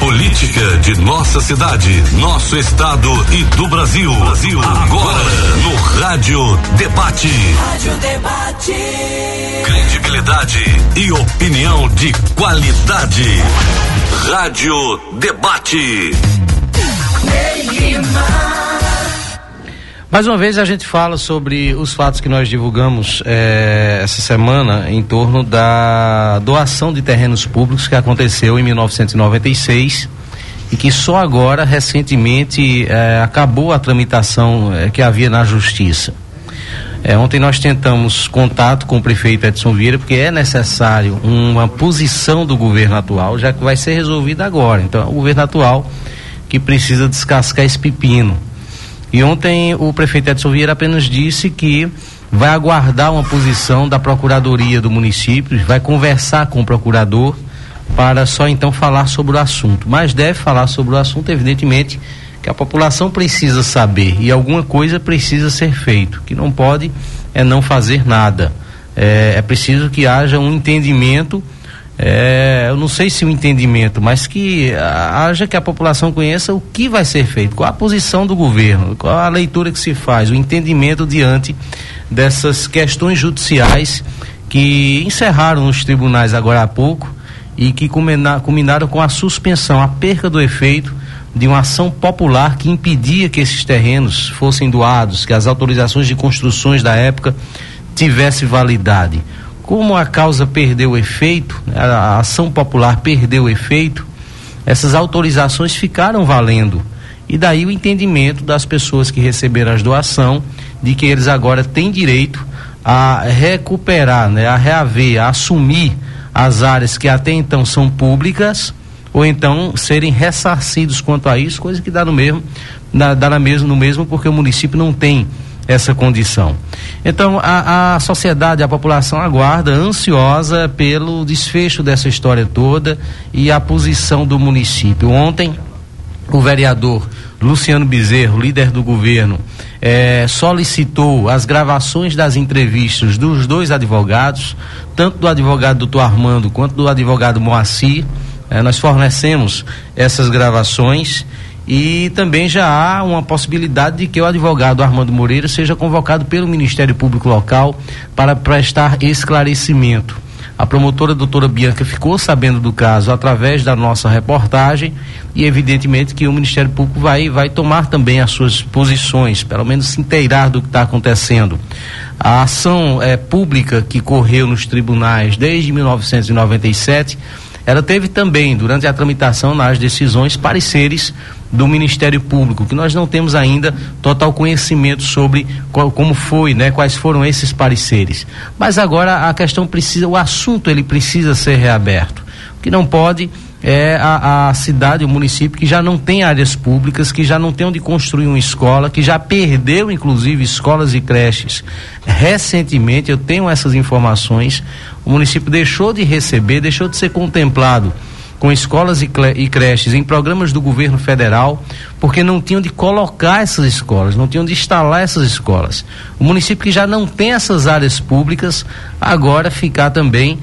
política de nossa cidade, nosso estado e do Brasil. Agora no Rádio Debate. Rádio Debate. Credibilidade e opinião de qualidade. Rádio Debate. Mais uma vez a gente fala sobre os fatos que nós divulgamos essa semana em torno da doação de terrenos públicos que aconteceu em 1996 e que só agora, recentemente, acabou a tramitação que havia na Justiça. Ontem nós tentamos contato com o prefeito Edson Vieira, porque é necessário uma posição do governo atual, já que vai ser resolvida agora. Então, é o governo atual que precisa descascar esse pepino. E ontem o prefeito Edson Vieira apenas disse que vai aguardar uma posição da Procuradoria do município, vai conversar com o procurador para só então falar sobre o assunto. Mas deve falar sobre o assunto, evidentemente, que a população precisa saber e alguma coisa precisa ser feito. Que não pode não fazer nada. É preciso que haja um entendimento. Eu não sei se o entendimento, mas que haja que a população conheça o que vai ser feito, qual a posição do governo, qual a leitura que se faz, o entendimento diante dessas questões judiciais que encerraram nos tribunais agora há pouco e que culminaram com a suspensão, a perca do efeito de uma ação popular que impedia que esses terrenos fossem doados, que as autorizações de construções da época tivessem validade. Como a causa perdeu o efeito, a ação popular perdeu o efeito, essas autorizações ficaram valendo. E daí o entendimento das pessoas que receberam as doações de que eles agora têm direito a recuperar, a reaver, a assumir as áreas que até então são públicas, ou então serem ressarcidos quanto a isso, coisa que dá no mesmo, porque o município não tem essa condição. Então a sociedade, a população aguarda ansiosa pelo desfecho dessa história toda e a posição do município. Ontem o vereador Luciano Bezerro, líder do governo, solicitou as gravações das entrevistas dos dois advogados, tanto do advogado doutor Armando quanto do advogado Moacir. Nós fornecemos essas gravações. E também já há uma possibilidade de que o advogado Armando Moreira seja convocado pelo Ministério Público Local para prestar esclarecimento. A promotora doutora Bianca ficou sabendo do caso através da nossa reportagem e evidentemente que o Ministério Público vai tomar também as suas posições, pelo menos se inteirar do que está acontecendo. A ação pública que correu nos tribunais desde 1997, ela teve também, durante a tramitação nas decisões, pareceres do Ministério Público, que nós não temos ainda total conhecimento sobre como foi, quais foram esses pareceres. Mas agora a questão o assunto ele precisa ser reaberto. O que não pode é a cidade, o município que já não tem áreas públicas, que já não tem onde construir uma escola, que já perdeu inclusive escolas e creches. Recentemente, eu tenho essas informações, o município deixou de receber, deixou de ser contemplado com escolas e creches em programas do governo federal, porque não tinham de colocar essas escolas, não tinham de instalar essas escolas. O município que já não tem essas áreas públicas, agora ficar também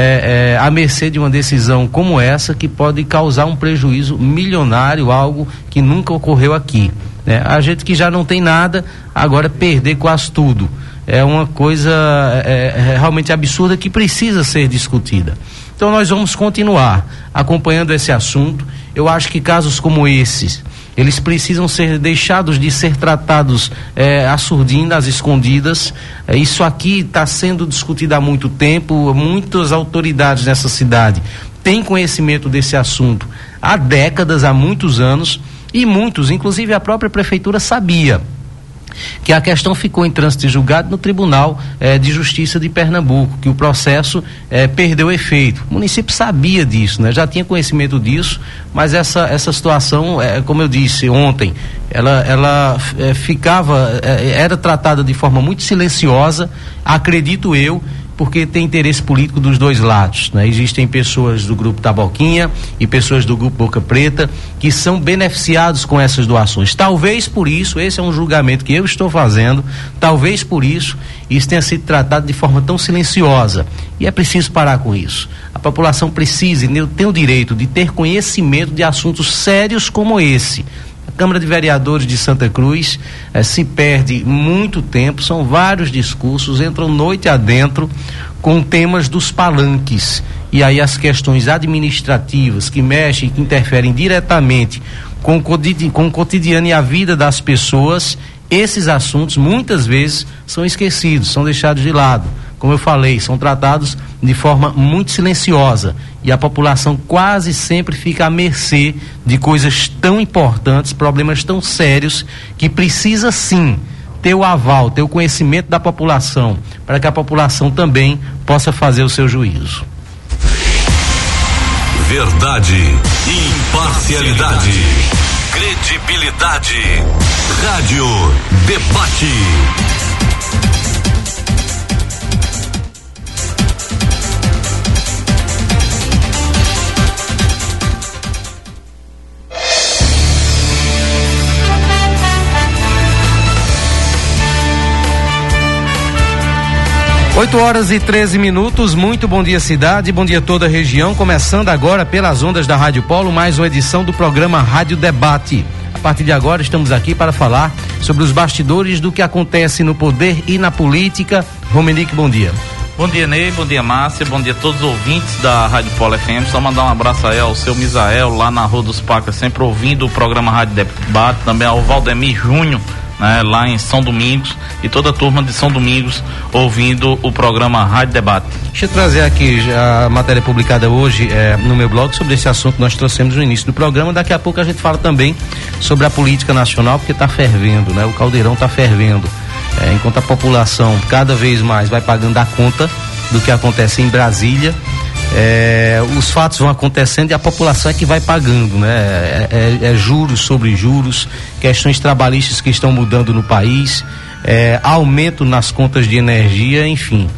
à mercê de uma decisão como essa, que pode causar um prejuízo milionário, algo que nunca ocorreu aqui. A gente que já não tem nada, agora perder quase tudo. É uma coisa realmente absurda que precisa ser discutida. Então nós vamos continuar acompanhando esse assunto. Eu acho que casos como esses, eles precisam ser deixados de ser tratados às surdinhas, às escondidas. Isso aqui está sendo discutido há muito tempo, muitas autoridades nessa cidade têm conhecimento desse assunto há décadas, há muitos anos, e muitos, inclusive a própria prefeitura, sabia que a questão ficou em trânsito de julgado no Tribunal de Justiça de Pernambuco, que o processo perdeu efeito. O município sabia disso, já tinha conhecimento disso, mas essa situação, como eu disse ontem, ela era tratada de forma muito silenciosa, acredito eu, porque tem interesse político dos dois lados, Existem pessoas do grupo Taboquinha e pessoas do grupo Boca Preta que são beneficiados com essas doações. Talvez por isso, esse é um julgamento que eu estou fazendo, talvez por isso tenha sido tratado de forma tão silenciosa. E é preciso parar com isso. A população precisa e tem o direito de ter conhecimento de assuntos sérios como esse. A Câmara de Vereadores de Santa Cruz se perde muito tempo, são vários discursos, entram noite adentro com temas dos palanques. E aí as questões administrativas que mexem, que interferem diretamente com o cotidiano e a vida das pessoas, esses assuntos muitas vezes são esquecidos, são deixados de lado. Como eu falei, são tratados de forma muito silenciosa e a população quase sempre fica à mercê de coisas tão importantes, problemas tão sérios, que precisa sim ter o aval, ter o conhecimento da população, para que a população também possa fazer o seu juízo. Verdade, imparcialidade, credibilidade. Rádio Debate. Oito horas e 13 minutos, muito bom dia cidade, bom dia toda a região, começando agora pelas ondas da Rádio Polo, mais uma edição do programa Rádio Debate. A partir de agora estamos aqui para falar sobre os bastidores do que acontece no poder e na política. Romenick, bom dia. Bom dia, Ney, bom dia, Márcia, bom dia a todos os ouvintes da Rádio Polo FM. Só mandar um abraço aí ao seu Misael, lá na Rua dos Pacas, sempre ouvindo o programa Rádio Debate, também ao Valdemir Júnior, né, lá em São Domingos, e toda a turma de São Domingos ouvindo o programa Rádio Debate. Deixa eu trazer aqui a matéria publicada hoje no meu blog sobre esse assunto que nós trouxemos no início do programa. Daqui a pouco a gente fala também sobre a política nacional, porque está fervendo, né? O caldeirão está fervendo. Enquanto a população cada vez mais vai pagando a conta do que acontece em Brasília, os fatos vão acontecendo e a população é que vai pagando, né? Juros sobre juros, questões trabalhistas que estão mudando no país, aumento nas contas de energia, enfim,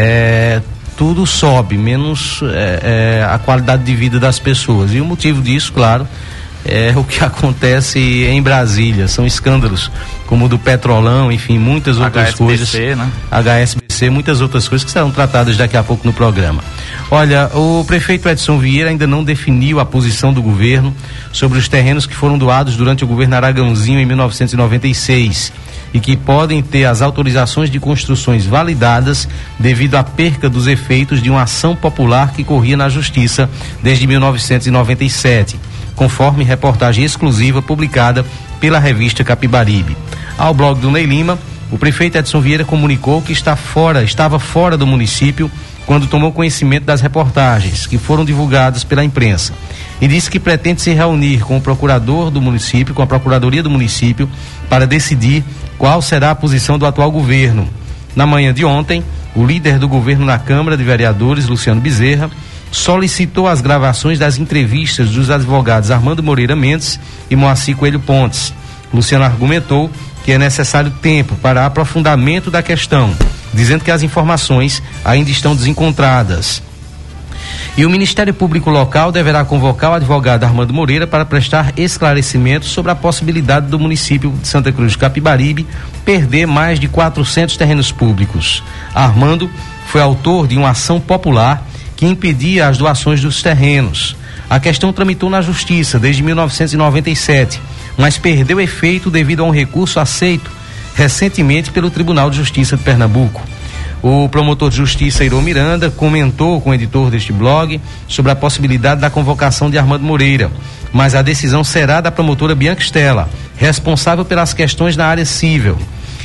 tudo sobe, menos a qualidade de vida das pessoas. E o motivo disso, claro, é o que acontece em Brasília. São escândalos como o do Petrolão, enfim, muitas outras coisas, né? HSBC, muitas outras coisas que serão tratadas daqui a pouco no programa. Olha, o prefeito Edson Vieira ainda não definiu a posição do governo sobre os terrenos que foram doados durante o governo Aragãozinho em 1996 e que podem ter as autorizações de construções validadas devido à perca dos efeitos de uma ação popular que corria na Justiça desde 1997, conforme reportagem exclusiva publicada pela revista Capibaribe. Ao blog do Ney Lima, o prefeito Edson Vieira comunicou que estava fora do município quando tomou conhecimento das reportagens que foram divulgadas pela imprensa e disse que pretende se reunir com o procurador do município, com a procuradoria do município, para decidir qual será a posição do atual governo. Na manhã de ontem, o líder do governo na Câmara de Vereadores, Luciano Bezerra, solicitou as gravações das entrevistas dos advogados Armando Moreira Mendes e Moacir Coelho Pontes. Luciano argumentou que é necessário tempo para aprofundamento da questão, dizendo que as informações ainda estão desencontradas. E o Ministério Público Local deverá convocar o advogado Armando Moreira para prestar esclarecimentos sobre a possibilidade do município de Santa Cruz de Capibaribe perder mais de 400 terrenos públicos. Armando foi autor de uma ação popular que impedia as doações dos terrenos. A questão tramitou na Justiça desde 1997, mas perdeu efeito devido a um recurso aceito recentemente pelo Tribunal de Justiça de Pernambuco. O promotor de justiça Iron Miranda comentou com o editor deste blog sobre a possibilidade da convocação de Armando Moreira, mas a decisão será da promotora Bianca Stella, responsável pelas questões na área civil.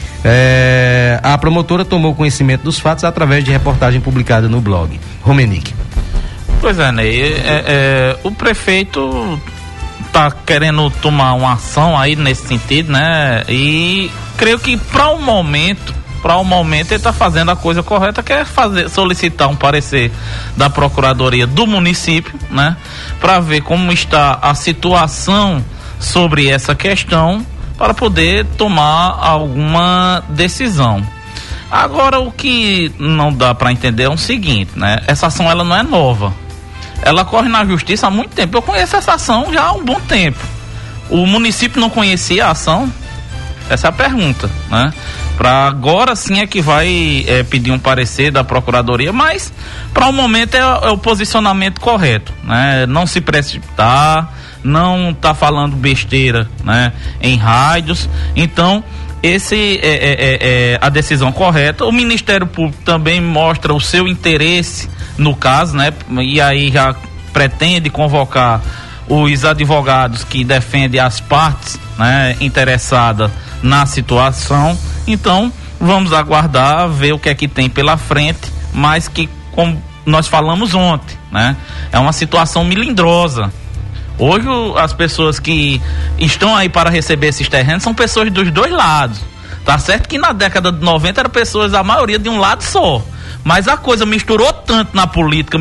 A promotora tomou conhecimento dos fatos através de reportagem publicada no blog. Romenick. Pois é, Ney, o prefeito está querendo tomar uma ação aí nesse sentido, né? E creio que para o momento ele está fazendo a coisa correta, que é solicitar um parecer da Procuradoria do município, né? Para ver como está a situação sobre essa questão, para poder tomar alguma decisão. Agora, o que não dá para entender é o seguinte, né? Essa ação, ela não é nova. Ela corre na justiça há muito tempo. Eu conheço essa ação já há um bom tempo. O município não conhecia a ação? Essa é a pergunta, né? Para agora sim é que vai pedir um parecer da Procuradoria, mas para o momento é o posicionamento correto, né? Não se precipitar, não tá falando besteira, né? Em rádios. Então, esse é a decisão correta. O Ministério Público também mostra o seu interesse no caso, né? E aí já pretende convocar os advogados que defendem as partes, né, interessadas na situação. Então, vamos aguardar, ver o que é que tem pela frente, mas que, como nós falamos ontem, né, é uma situação melindrosa. Hoje, as pessoas que estão aí para receber esses terrenos são pessoas dos dois lados. Tá certo que na década de 90 eram pessoas, a maioria, de um lado só. Mas a coisa misturou tanto na política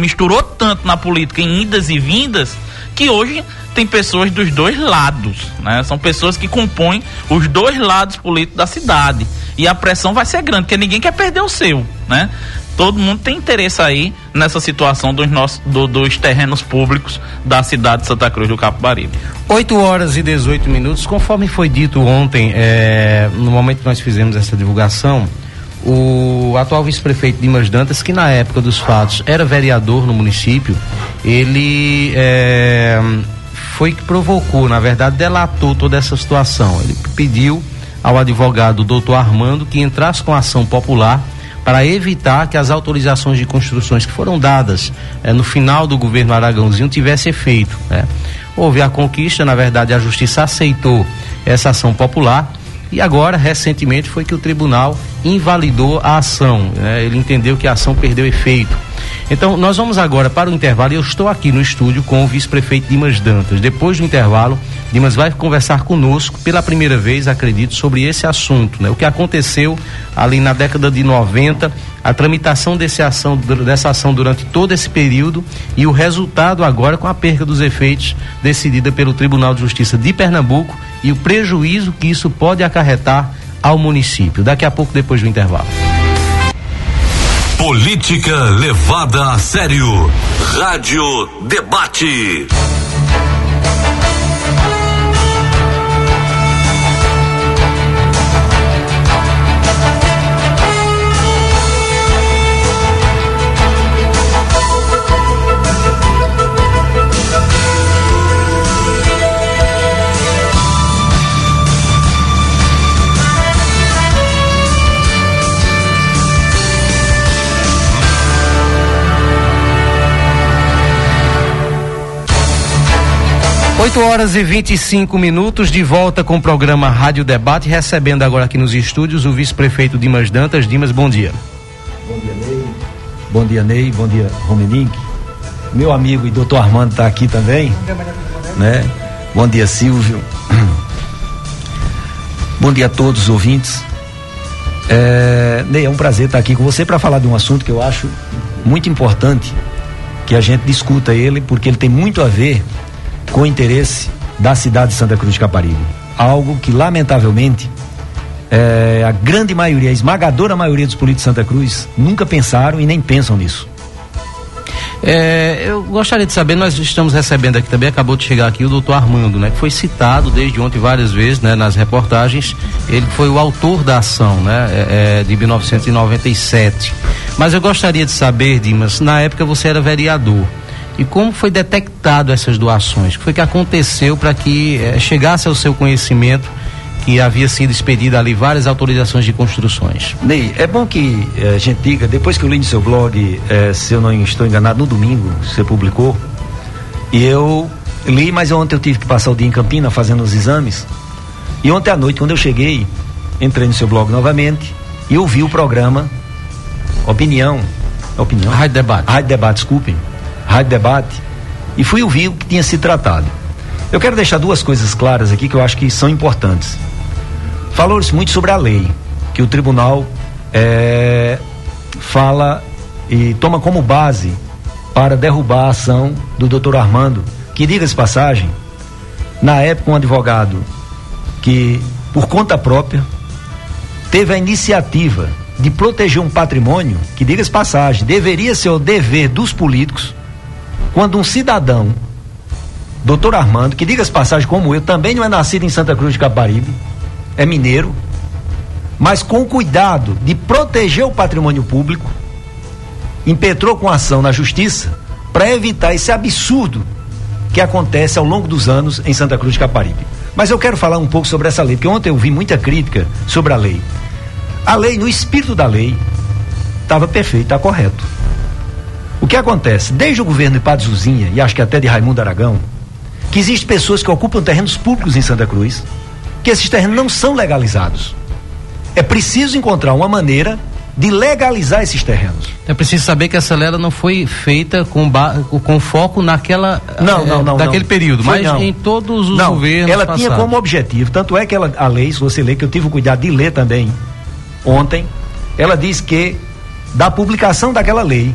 em idas e vindas, que hoje tem pessoas dos dois lados, né? São pessoas que compõem os dois lados políticos da cidade. E a pressão vai ser grande, porque ninguém quer perder o seu, né? Todo mundo tem interesse aí nessa situação dos terrenos públicos da cidade de Santa Cruz do Capibaribe. 8h18, conforme foi dito ontem, no momento que nós fizemos essa divulgação, o atual vice-prefeito Dimas Dantas, que na época dos fatos era vereador no município, ele foi que provocou, na verdade, delatou toda essa situação. Ele pediu ao advogado doutor Armando que entrasse com ação popular para evitar que as autorizações de construções que foram dadas no final do governo Aragãozinho tivesse efeito, né? Houve a conquista, na verdade a justiça aceitou essa ação popular e agora, recentemente, foi que o tribunal invalidou a ação, né? Ele entendeu que a ação perdeu efeito. Então, nós vamos agora para o intervalo e eu estou aqui no estúdio com o vice-prefeito Dimas Dantas. Depois do intervalo, Dimas vai conversar conosco pela primeira vez, acredito, sobre esse assunto, né? O que aconteceu ali na década de 90, a tramitação dessa ação durante todo esse período e o resultado agora com a perca dos efeitos decidida pelo Tribunal de Justiça de Pernambuco e o prejuízo que isso pode acarretar ao município. Daqui a pouco, depois do intervalo. Política levada a sério. Rádio Debate. Oito horas e 25 minutos, de volta com o programa Rádio Debate, recebendo agora aqui nos estúdios o vice-prefeito Dimas Dantas. Dimas, bom dia. Bom dia, Ney. Bom dia, Ney. Bom dia, Romenick. Meu amigo e doutor Armando está aqui também, né? Bom dia, Silvio. Bom dia a todos os ouvintes. Ney, é um prazer estar aqui com você para falar de um assunto que eu acho muito importante que a gente discuta ele, porque ele tem muito a ver com o interesse da cidade de Santa Cruz de Capibaribe. Algo que, lamentavelmente, a grande maioria, a esmagadora maioria dos políticos de Santa Cruz nunca pensaram e nem pensam nisso. Eu gostaria de saber, nós estamos recebendo aqui também, acabou de chegar aqui o doutor Armando, né, que foi citado desde ontem várias vezes, né, nas reportagens. Ele foi o autor da ação, né, de 1997. Mas eu gostaria de saber, Dimas, na época você era vereador. E como foi detectado essas doações? O que foi que aconteceu para que chegasse ao seu conhecimento que havia sido expedida ali várias autorizações de construções? Ney, é bom que a gente diga, depois que eu li no seu blog, se eu não estou enganado, no domingo você publicou, e eu li, mas ontem eu tive que passar o dia em Campina fazendo os exames, e ontem à noite, quando eu cheguei, entrei no seu blog novamente e ouvi o programa Opinião. Rádio Debate, desculpem. Rádio Debate, e fui ouvir o que tinha se tratado. Eu quero deixar duas coisas claras aqui que eu acho que são importantes. Falou-se muito sobre a lei, que o tribunal fala e toma como base para derrubar a ação do doutor Armando, que, diga-se passagem, na época um advogado que, por conta própria, teve a iniciativa de proteger um patrimônio que, diga-se passagem, deveria ser o dever dos políticos. Quando um cidadão, doutor Armando, que, diga-se passagem como eu, também não é nascido em Santa Cruz de Capibaribe, é mineiro, mas com o cuidado de proteger o patrimônio público, impetrou com ação na justiça para evitar esse absurdo que acontece ao longo dos anos em Santa Cruz de Caparibe. Mas eu quero falar um pouco sobre essa lei, porque ontem eu vi muita crítica sobre a lei. A lei, no espírito da lei, estava perfeito, está correto. O que acontece? Desde o governo de Padre Zuzinha, e acho que até de Raimundo Aragão, que existem pessoas que ocupam terrenos públicos em Santa Cruz, que esses terrenos não são legalizados. É preciso encontrar uma maneira de legalizar esses terrenos. É preciso saber que essa lei não foi feita com foco naquela daquele período, mas em todos os governos ela passados. Tinha como objetivo, tanto é que a lei, se você ler, que eu tive o cuidado de ler também ontem, ela diz que da publicação daquela lei,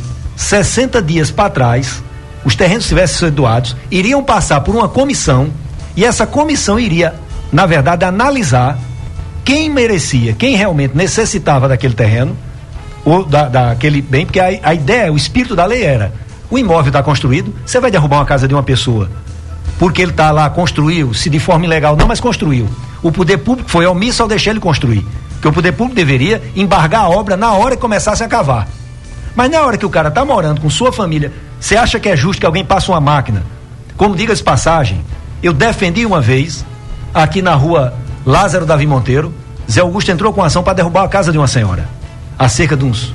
60 dias para trás, os terrenos que tivessem sido doados iriam passar por uma comissão, e essa comissão iria, na verdade, analisar quem merecia, quem realmente necessitava daquele terreno ou daquele bem, porque a ideia, o espírito da lei era: o imóvel está construído, você vai derrubar uma casa de uma pessoa porque ele está lá, construiu, se de forma ilegal não, mas construiu. O poder público foi omisso ao deixar ele construir, porque o poder público deveria embargar a obra na hora que começasse a cavar. Mas na hora que o cara está morando com sua família, você acha que é justo que alguém passe uma máquina? Como diga-se passagem, eu defendi uma vez aqui na rua Lázaro Davi Monteiro, Zé Augusto entrou com ação para derrubar a casa de uma senhora, há cerca de uns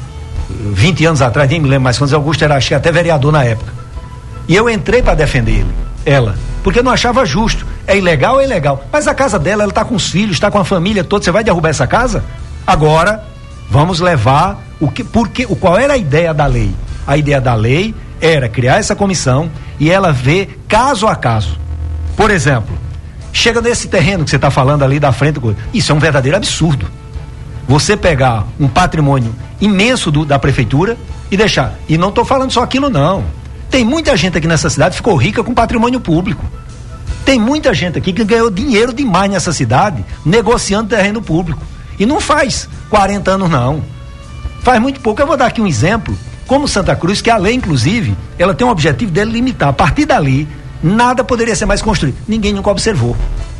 20 anos atrás, nem me lembro mais, quando Zé Augusto era, acho que até vereador na época, e eu entrei para defender ela, porque eu não achava justo. É ilegal, é ilegal, mas a casa dela, ela está com os filhos, está com a família toda, você vai derrubar essa casa? Agora, vamos levar qual era a ideia da lei? A ideia da lei era criar essa comissão e ela ver caso a caso. Por exemplo, chega nesse terreno que você está falando ali da frente, isso é um verdadeiro absurdo. Você pegar um patrimônio imenso da prefeitura e deixar. E não estou falando só aquilo, não. Tem muita gente aqui nessa cidade que ficou rica com patrimônio público. Tem muita gente aqui que ganhou dinheiro demais nessa cidade negociando terreno público. E não faz 40 anos, não. Faz muito pouco. Eu vou dar aqui um exemplo, como Santa Cruz, que a lei, inclusive, ela tem um objetivo dele limitar. A partir dali, nada poderia ser mais construído. Ninguém nunca observou.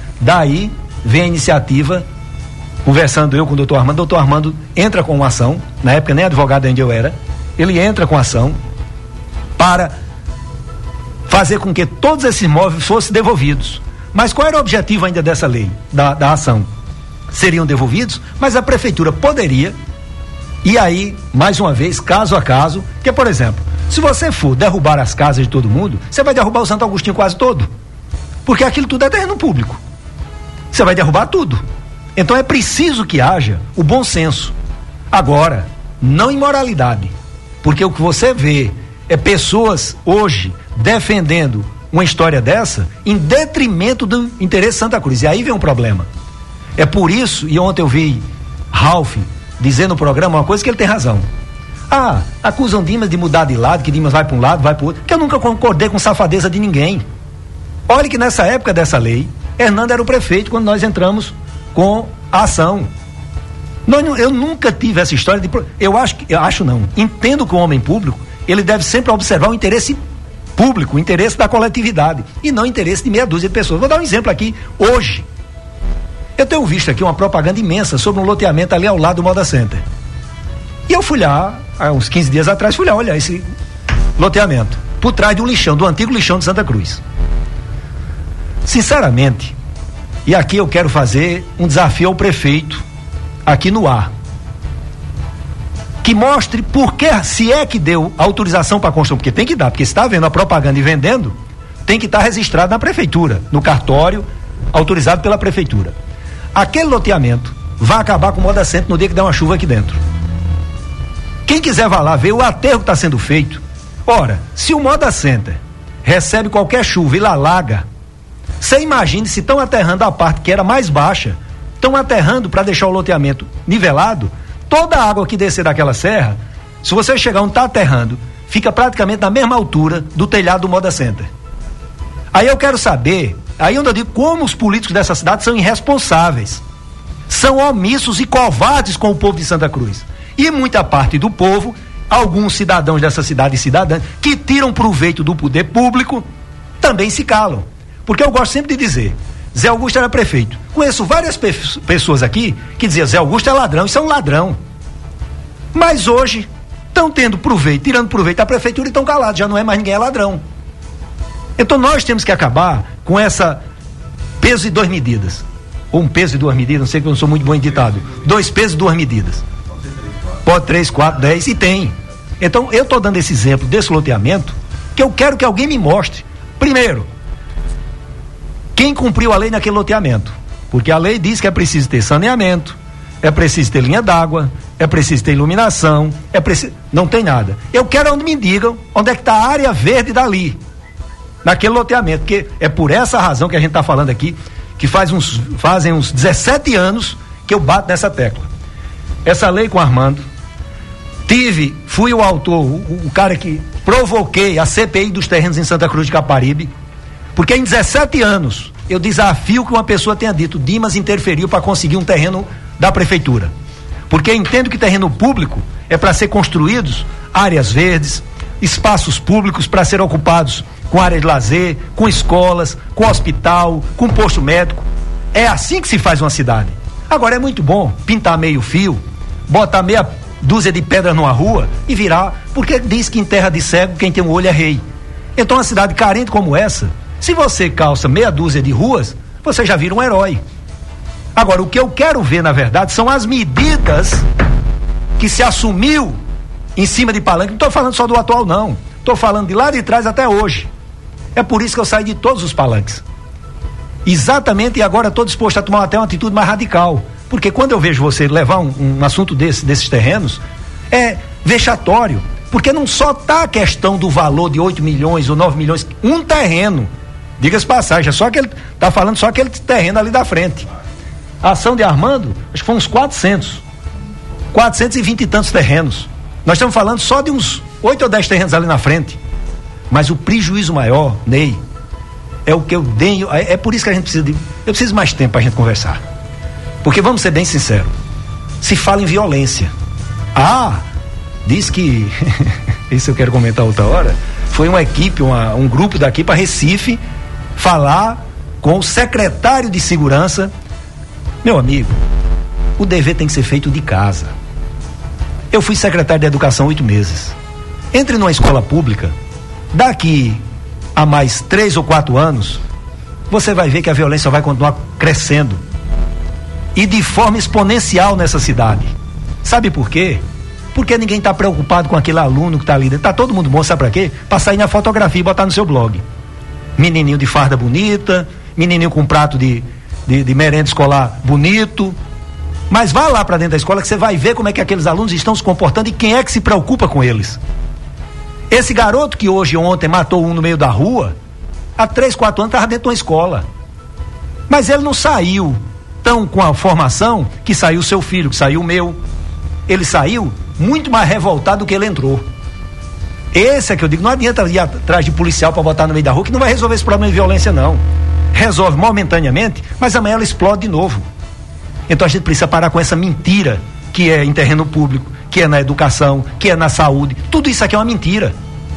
Daí vem a iniciativa, conversando eu com o doutor Armando entra com uma ação, na época nem advogado ainda eu era, ele entra com ação para fazer com que todos esses imóveis fossem devolvidos. Mas qual era o objetivo ainda dessa lei, da ação? Seriam devolvidos, mas a prefeitura poderia, e aí, mais uma vez, caso a caso, que, por exemplo, se você for derrubar as casas de todo mundo, você vai derrubar o Santo Agostinho quase todo, porque aquilo tudo é terreno público. Você vai derrubar tudo. Então é preciso que haja o bom senso. Agora, não imoralidade, porque o que você vê é pessoas hoje defendendo uma história dessa em detrimento do interesse de Santa Cruz, e aí vem um problema. É por isso, e ontem eu vi Ralph dizer no programa uma coisa que ele tem razão. Acusam Dimas de mudar de lado, que Dimas vai para um lado, vai para o outro, que eu nunca concordei com safadeza de ninguém. Olha que nessa época dessa lei, Hernando era o prefeito quando nós entramos com a ação. Eu nunca tive essa história de... Entendo que o homem público, ele deve sempre observar o interesse público, o interesse da coletividade, e não o interesse de meia dúzia de pessoas. Vou dar um exemplo aqui, hoje. Eu tenho visto aqui uma propaganda imensa sobre um loteamento ali ao lado do Moda Center. E eu fui lá, há uns 15 dias atrás, olhar esse loteamento, por trás de um lixão, do antigo lixão de Santa Cruz. Sinceramente, e aqui eu quero fazer um desafio ao prefeito, aqui no ar, que mostre por que, se é que deu autorização para construir, porque tem que dar, porque se está vendo a propaganda e vendendo, tem que estar registrado na prefeitura, no cartório, autorizado pela prefeitura. Aquele loteamento vai acabar com o Moda Center no dia que der uma chuva aqui dentro. Quem quiser vai lá ver o aterro que está sendo feito. Ora, se o Moda Center recebe qualquer chuva e lá alaga, você imagine se estão aterrando a parte que era mais baixa, estão aterrando para deixar o loteamento nivelado, toda a água que descer daquela serra, se você chegar onde está aterrando, fica praticamente na mesma altura do telhado do Moda Center. Aí eu quero saber, aí onde eu digo como os políticos dessa cidade são irresponsáveis, são omissos e covardes com o povo de Santa Cruz. E muita parte do povo, alguns cidadãos dessa cidade e cidadãs, que tiram proveito do poder público, também se calam. Porque eu gosto sempre de dizer, Zé Augusto era prefeito. Conheço várias pessoas aqui que diziam, Zé Augusto é ladrão, isso é um ladrão. Mas hoje estão tirando proveito da prefeitura e estão calados, já não é mais ninguém é ladrão. Então nós temos que acabar com essa peso e 2 medidas. Ou um peso e 2 medidas, não sei que eu não sou muito bom em ditado. 2 pesos e 2 medidas. Pode 3, 4, 10 e tem. Então eu estou dando esse exemplo desse loteamento que eu quero que alguém me mostre. Primeiro, quem cumpriu a lei naquele loteamento? Porque a lei diz que é preciso ter saneamento, é preciso ter linha d'água, é preciso ter iluminação, não tem nada. Eu quero onde me digam onde é que está a área verde dali, naquele loteamento, porque é por essa razão que a gente está falando aqui, que fazem uns 17 anos que eu bato nessa tecla. Essa lei com o Armando, fui o autor, o cara que provoquei a CPI dos terrenos em Santa Cruz de Caparibe, porque em 17 anos eu desafio que uma pessoa tenha dito, Dimas interferiu para conseguir um terreno da prefeitura. Porque eu entendo que terreno público é para ser construídos áreas verdes, espaços públicos para ser ocupados com áreas de lazer, com escolas, com hospital, com posto médico. É assim que se faz uma cidade. Agora é muito bom pintar meio fio, botar meia dúzia de pedras numa rua e virar, porque diz que em terra de cego quem tem um olho é rei. Então uma cidade carente como essa, se você calça meia dúzia de ruas, você já vira um herói. Agora, o que eu quero ver, na verdade, são as medidas que se assumiu em cima de palanque. Não estou falando só do atual, não. Estou falando de lá de trás até hoje. É por isso que eu saí de todos os palanques. Exatamente, e agora estou disposto a tomar até uma atitude mais radical. Porque quando eu vejo você levar um assunto desses terrenos, é vexatório. Porque não só está a questão do valor de 8 milhões ou 9 milhões, um terreno. Diga-se passagem, está falando só aquele terreno ali da frente. A ação de Armando, acho que foi uns 420 e tantos terrenos. Nós estamos falando só de uns 8 ou 10 terrenos ali na frente. Mas o prejuízo maior, Ney, é o que eu tenho. É por isso que a gente precisa eu preciso mais tempo para a gente conversar. Porque vamos ser bem sinceros, se fala em violência. Diz que isso eu quero comentar outra hora. Foi uma equipe, um grupo daqui para Recife falar com o secretário de segurança. Meu amigo, o dever tem que ser feito de casa. Eu fui secretário de educação 8 meses. Entre numa escola pública, daqui a mais 3 ou 4 anos, você vai ver que a violência vai continuar crescendo. E de forma exponencial nessa cidade. Sabe por quê? Porque ninguém está preocupado com aquele aluno que está ali dentro. Está todo mundo bom, sabe para quê? Para sair na fotografia e botar no seu blog. Menininho de farda bonita, menininho com prato de merenda escolar bonito. Mas vá lá para dentro da escola que você vai ver como é que aqueles alunos estão se comportando e quem é que se preocupa com eles. Esse garoto que ontem matou um no meio da rua, há 3, 4 anos estava dentro de uma escola. Mas ele não saiu tão com a formação que saiu seu filho, que saiu o meu. Ele saiu muito mais revoltado do que ele entrou. Esse é que eu digo, não adianta ir atrás de policial para botar no meio da rua, que não vai resolver esse problema de violência, não. Resolve momentaneamente, mas amanhã ela explode de novo. Então a gente precisa parar com essa mentira que é em terreno público, que é na educação, que é na saúde. Tudo isso aqui é uma mentira.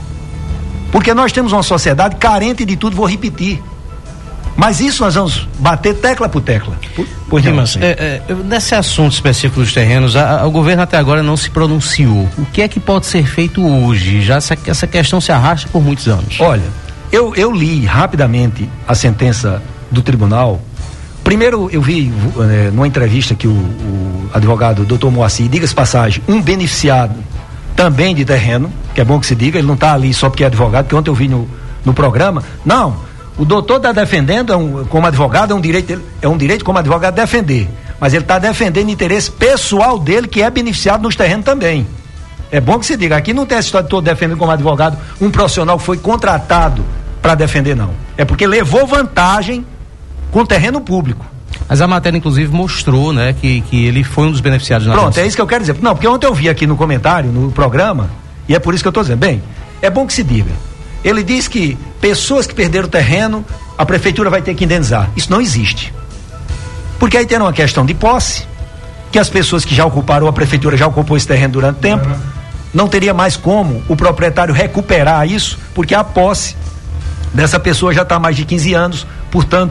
Porque nós temos uma sociedade carente de tudo, vou repetir. Mas isso nós vamos bater tecla por tecla. Pois não, assim. Nesse assunto específico dos terrenos, o governo até agora não se pronunciou. O que é que pode ser feito hoje? Já essa questão se arrasta por muitos anos. Olha, eu li rapidamente a sentença do tribunal. Primeiro eu vi numa entrevista que o advogado Dr. Moacir, diga-se passagem, um beneficiado também de terreno, que é bom que se diga, ele não está ali só porque é advogado, que ontem eu vi no programa. Não, o doutor está defendendo, como advogado, é um direito como advogado defender, mas ele está defendendo o interesse pessoal dele, que é beneficiado nos terrenos também. É bom que se diga, aqui não tem essa história de todo defendendo como advogado um profissional que foi contratado para defender, não. É porque levou vantagem com terreno público. Mas a matéria, inclusive, mostrou, né, que ele foi um dos beneficiados na Pronto, é isso que eu quero dizer. Não, porque ontem eu vi aqui no comentário, no programa, e é por isso que eu estou dizendo. Bem, é bom que se diga. Ele diz que pessoas que perderam o terreno, a prefeitura vai ter que indenizar. Isso não existe. Porque aí tem uma questão de posse, que as pessoas que já ocuparam, a prefeitura já ocupou esse terreno durante tempo, não teria mais como o proprietário recuperar isso, porque a posse dessa pessoa já está há mais de 15 anos, portanto,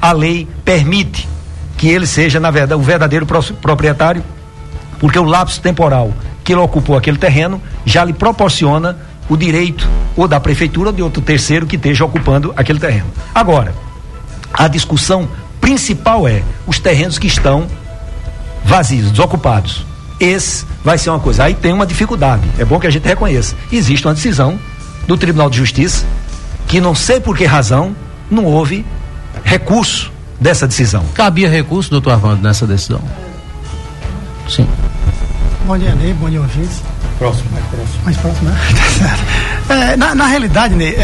a lei permite que ele seja, na verdade, o verdadeiro proprietário, porque o lapso temporal que ele ocupou aquele terreno já lhe proporciona o direito ou da prefeitura ou de outro terceiro que esteja ocupando aquele terreno. Agora, a discussão principal é os terrenos que estão vazios, desocupados. Esse vai ser uma coisa. Aí tem uma dificuldade, é bom que a gente reconheça. Existe uma decisão do Tribunal de Justiça que não sei por que razão não houve recurso dessa decisão. Cabia recurso, doutor Armando, nessa decisão? Sim. Bom dia, Ney, bom dia, ouvintes. Mais próximo, né? Na realidade, Ney,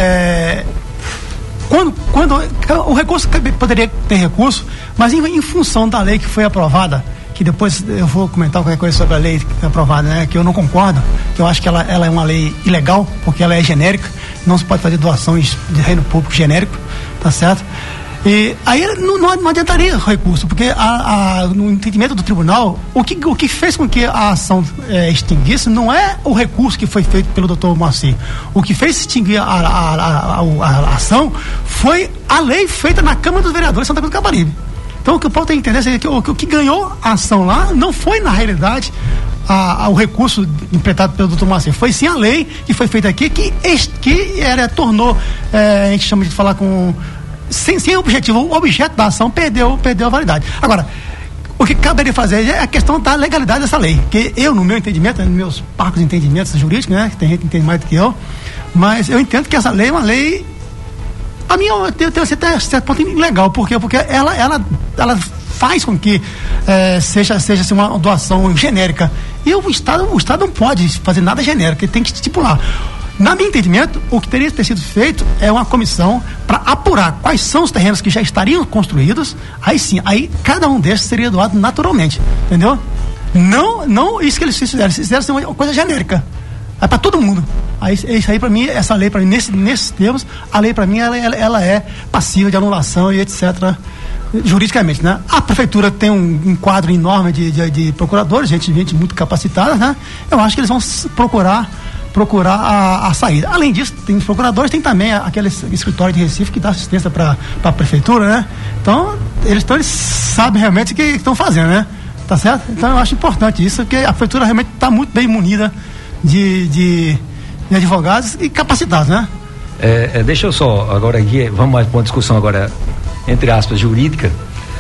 quando o recurso poderia ter recurso, mas em função da lei que foi aprovada, que depois eu vou comentar qualquer coisa sobre a lei que foi aprovada, né? Que eu não concordo, que eu acho que ela é uma lei ilegal, porque ela é genérica, não se pode fazer doações de reino público genérico, tá certo? E aí não adiantaria o recurso, porque no entendimento do tribunal, o que fez com que a ação extinguisse não é o recurso que foi feito pelo doutor Moacir. O que fez extinguir a ação foi a lei feita na Câmara dos Vereadores de Santa Cruz do Caparibe. Então o que o Paulo tem que entender é que o que ganhou a ação lá não foi, na realidade, o recurso interpretado pelo doutor Moacir, foi sim a lei que foi feita aqui, que tornou, a gente chama de falar com... Sem objetivo, o objeto da ação perdeu a validade. Agora, o que caberia fazer é a questão da legalidade dessa lei, que eu, no meu entendimento, nos meus parcos entendimentos jurídicos, né, que tem gente que entende mais do que eu, mas eu entendo que essa lei é uma lei, a mim, eu tenho certo ponto ilegal, porque ela faz com que seja assim, uma doação genérica, e o Estado não pode fazer nada genérico, ele tem que estipular. Na meu entendimento, o que teria que ter sido feito é uma comissão para apurar quais são os terrenos que já estariam construídos, aí cada um desses seria doado naturalmente, entendeu? Não isso que eles fizeram ser uma coisa genérica, é para todo mundo. Isso aí para mim, essa lei para mim, nesses termos, a lei para mim ela é passível de anulação e etc. juridicamente, né? A prefeitura tem um quadro enorme de procuradores, gente muito capacitada, né? Eu acho que eles vão procurar a saída. Além disso, tem os procuradores, tem também aquele escritório de Recife que dá assistência para a prefeitura, né? Então, eles sabem realmente o que estão fazendo, né? Tá certo? Então, eu acho importante isso, porque a prefeitura realmente está muito bem munida de advogados e capacitados, né? Deixa eu só, agora aqui, vamos mais para uma discussão agora, entre aspas, jurídica.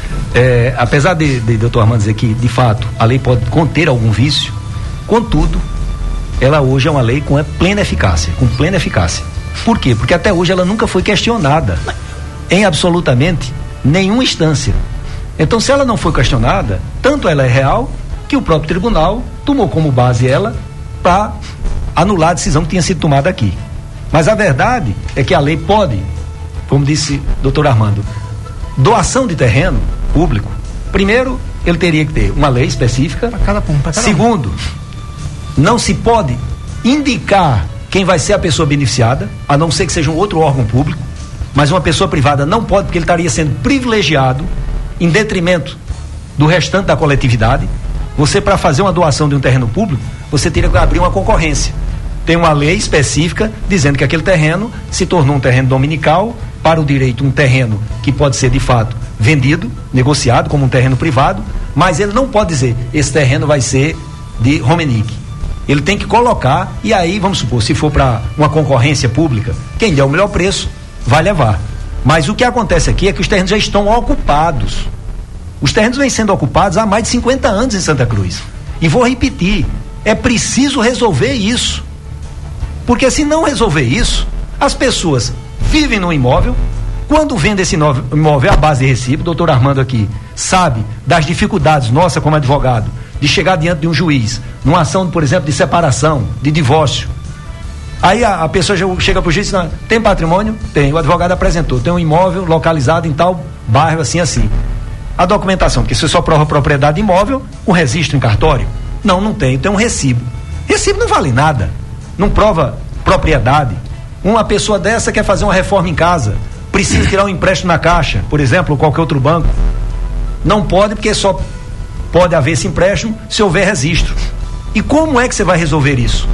Apesar de doutor Armando dizer que, de fato, a lei pode conter algum vício, contudo, ela hoje é uma lei com plena eficácia. Por quê? Porque até hoje ela nunca foi questionada em absolutamente nenhuma instância. Então, se ela não foi questionada, tanto ela é real que o próprio tribunal tomou como base ela para anular a decisão que tinha sido tomada aqui. Mas a verdade é que a lei pode, como disse doutor Armando, doação de terreno público, primeiro, ele teria que ter uma lei específica. Para cada ponto. Segundo, não se pode indicar quem vai ser a pessoa beneficiada, a não ser que seja um outro órgão público, mas uma pessoa privada não pode, porque ele estaria sendo privilegiado em detrimento do restante da coletividade. Você, para fazer uma doação de um terreno público, você teria que abrir uma concorrência. Tem uma lei específica dizendo que aquele terreno se tornou um terreno dominical, para o direito um terreno que pode ser de fato vendido, negociado como um terreno privado, mas ele não pode dizer, esse terreno vai ser de Romenick. Ele tem que colocar, e aí, vamos supor, se for para uma concorrência pública, quem der o melhor preço vai levar. Mas o que acontece aqui é que os terrenos já estão ocupados. Os terrenos vêm sendo ocupados há mais de 50 anos em Santa Cruz. E vou repetir, é preciso resolver isso. Porque se não resolver isso, as pessoas vivem no imóvel, quando vendem esse imóvel à base de recibo, o doutor Armando aqui sabe das dificuldades nossas como advogado, de chegar diante de um juiz, numa ação, por exemplo, de separação, de divórcio. Aí a pessoa chega para o juiz e diz, tem patrimônio? Tem. O advogado apresentou, tem um imóvel localizado em tal bairro, assim. A documentação, porque você só prova propriedade imóvel, um registro em cartório? Não tem um recibo. Recibo não vale nada, não prova propriedade. Uma pessoa dessa quer fazer uma reforma em casa, precisa tirar um empréstimo na Caixa, por exemplo, ou qualquer outro banco. Não pode, porque só pode haver esse empréstimo se houver registro. E como é que você vai resolver isso?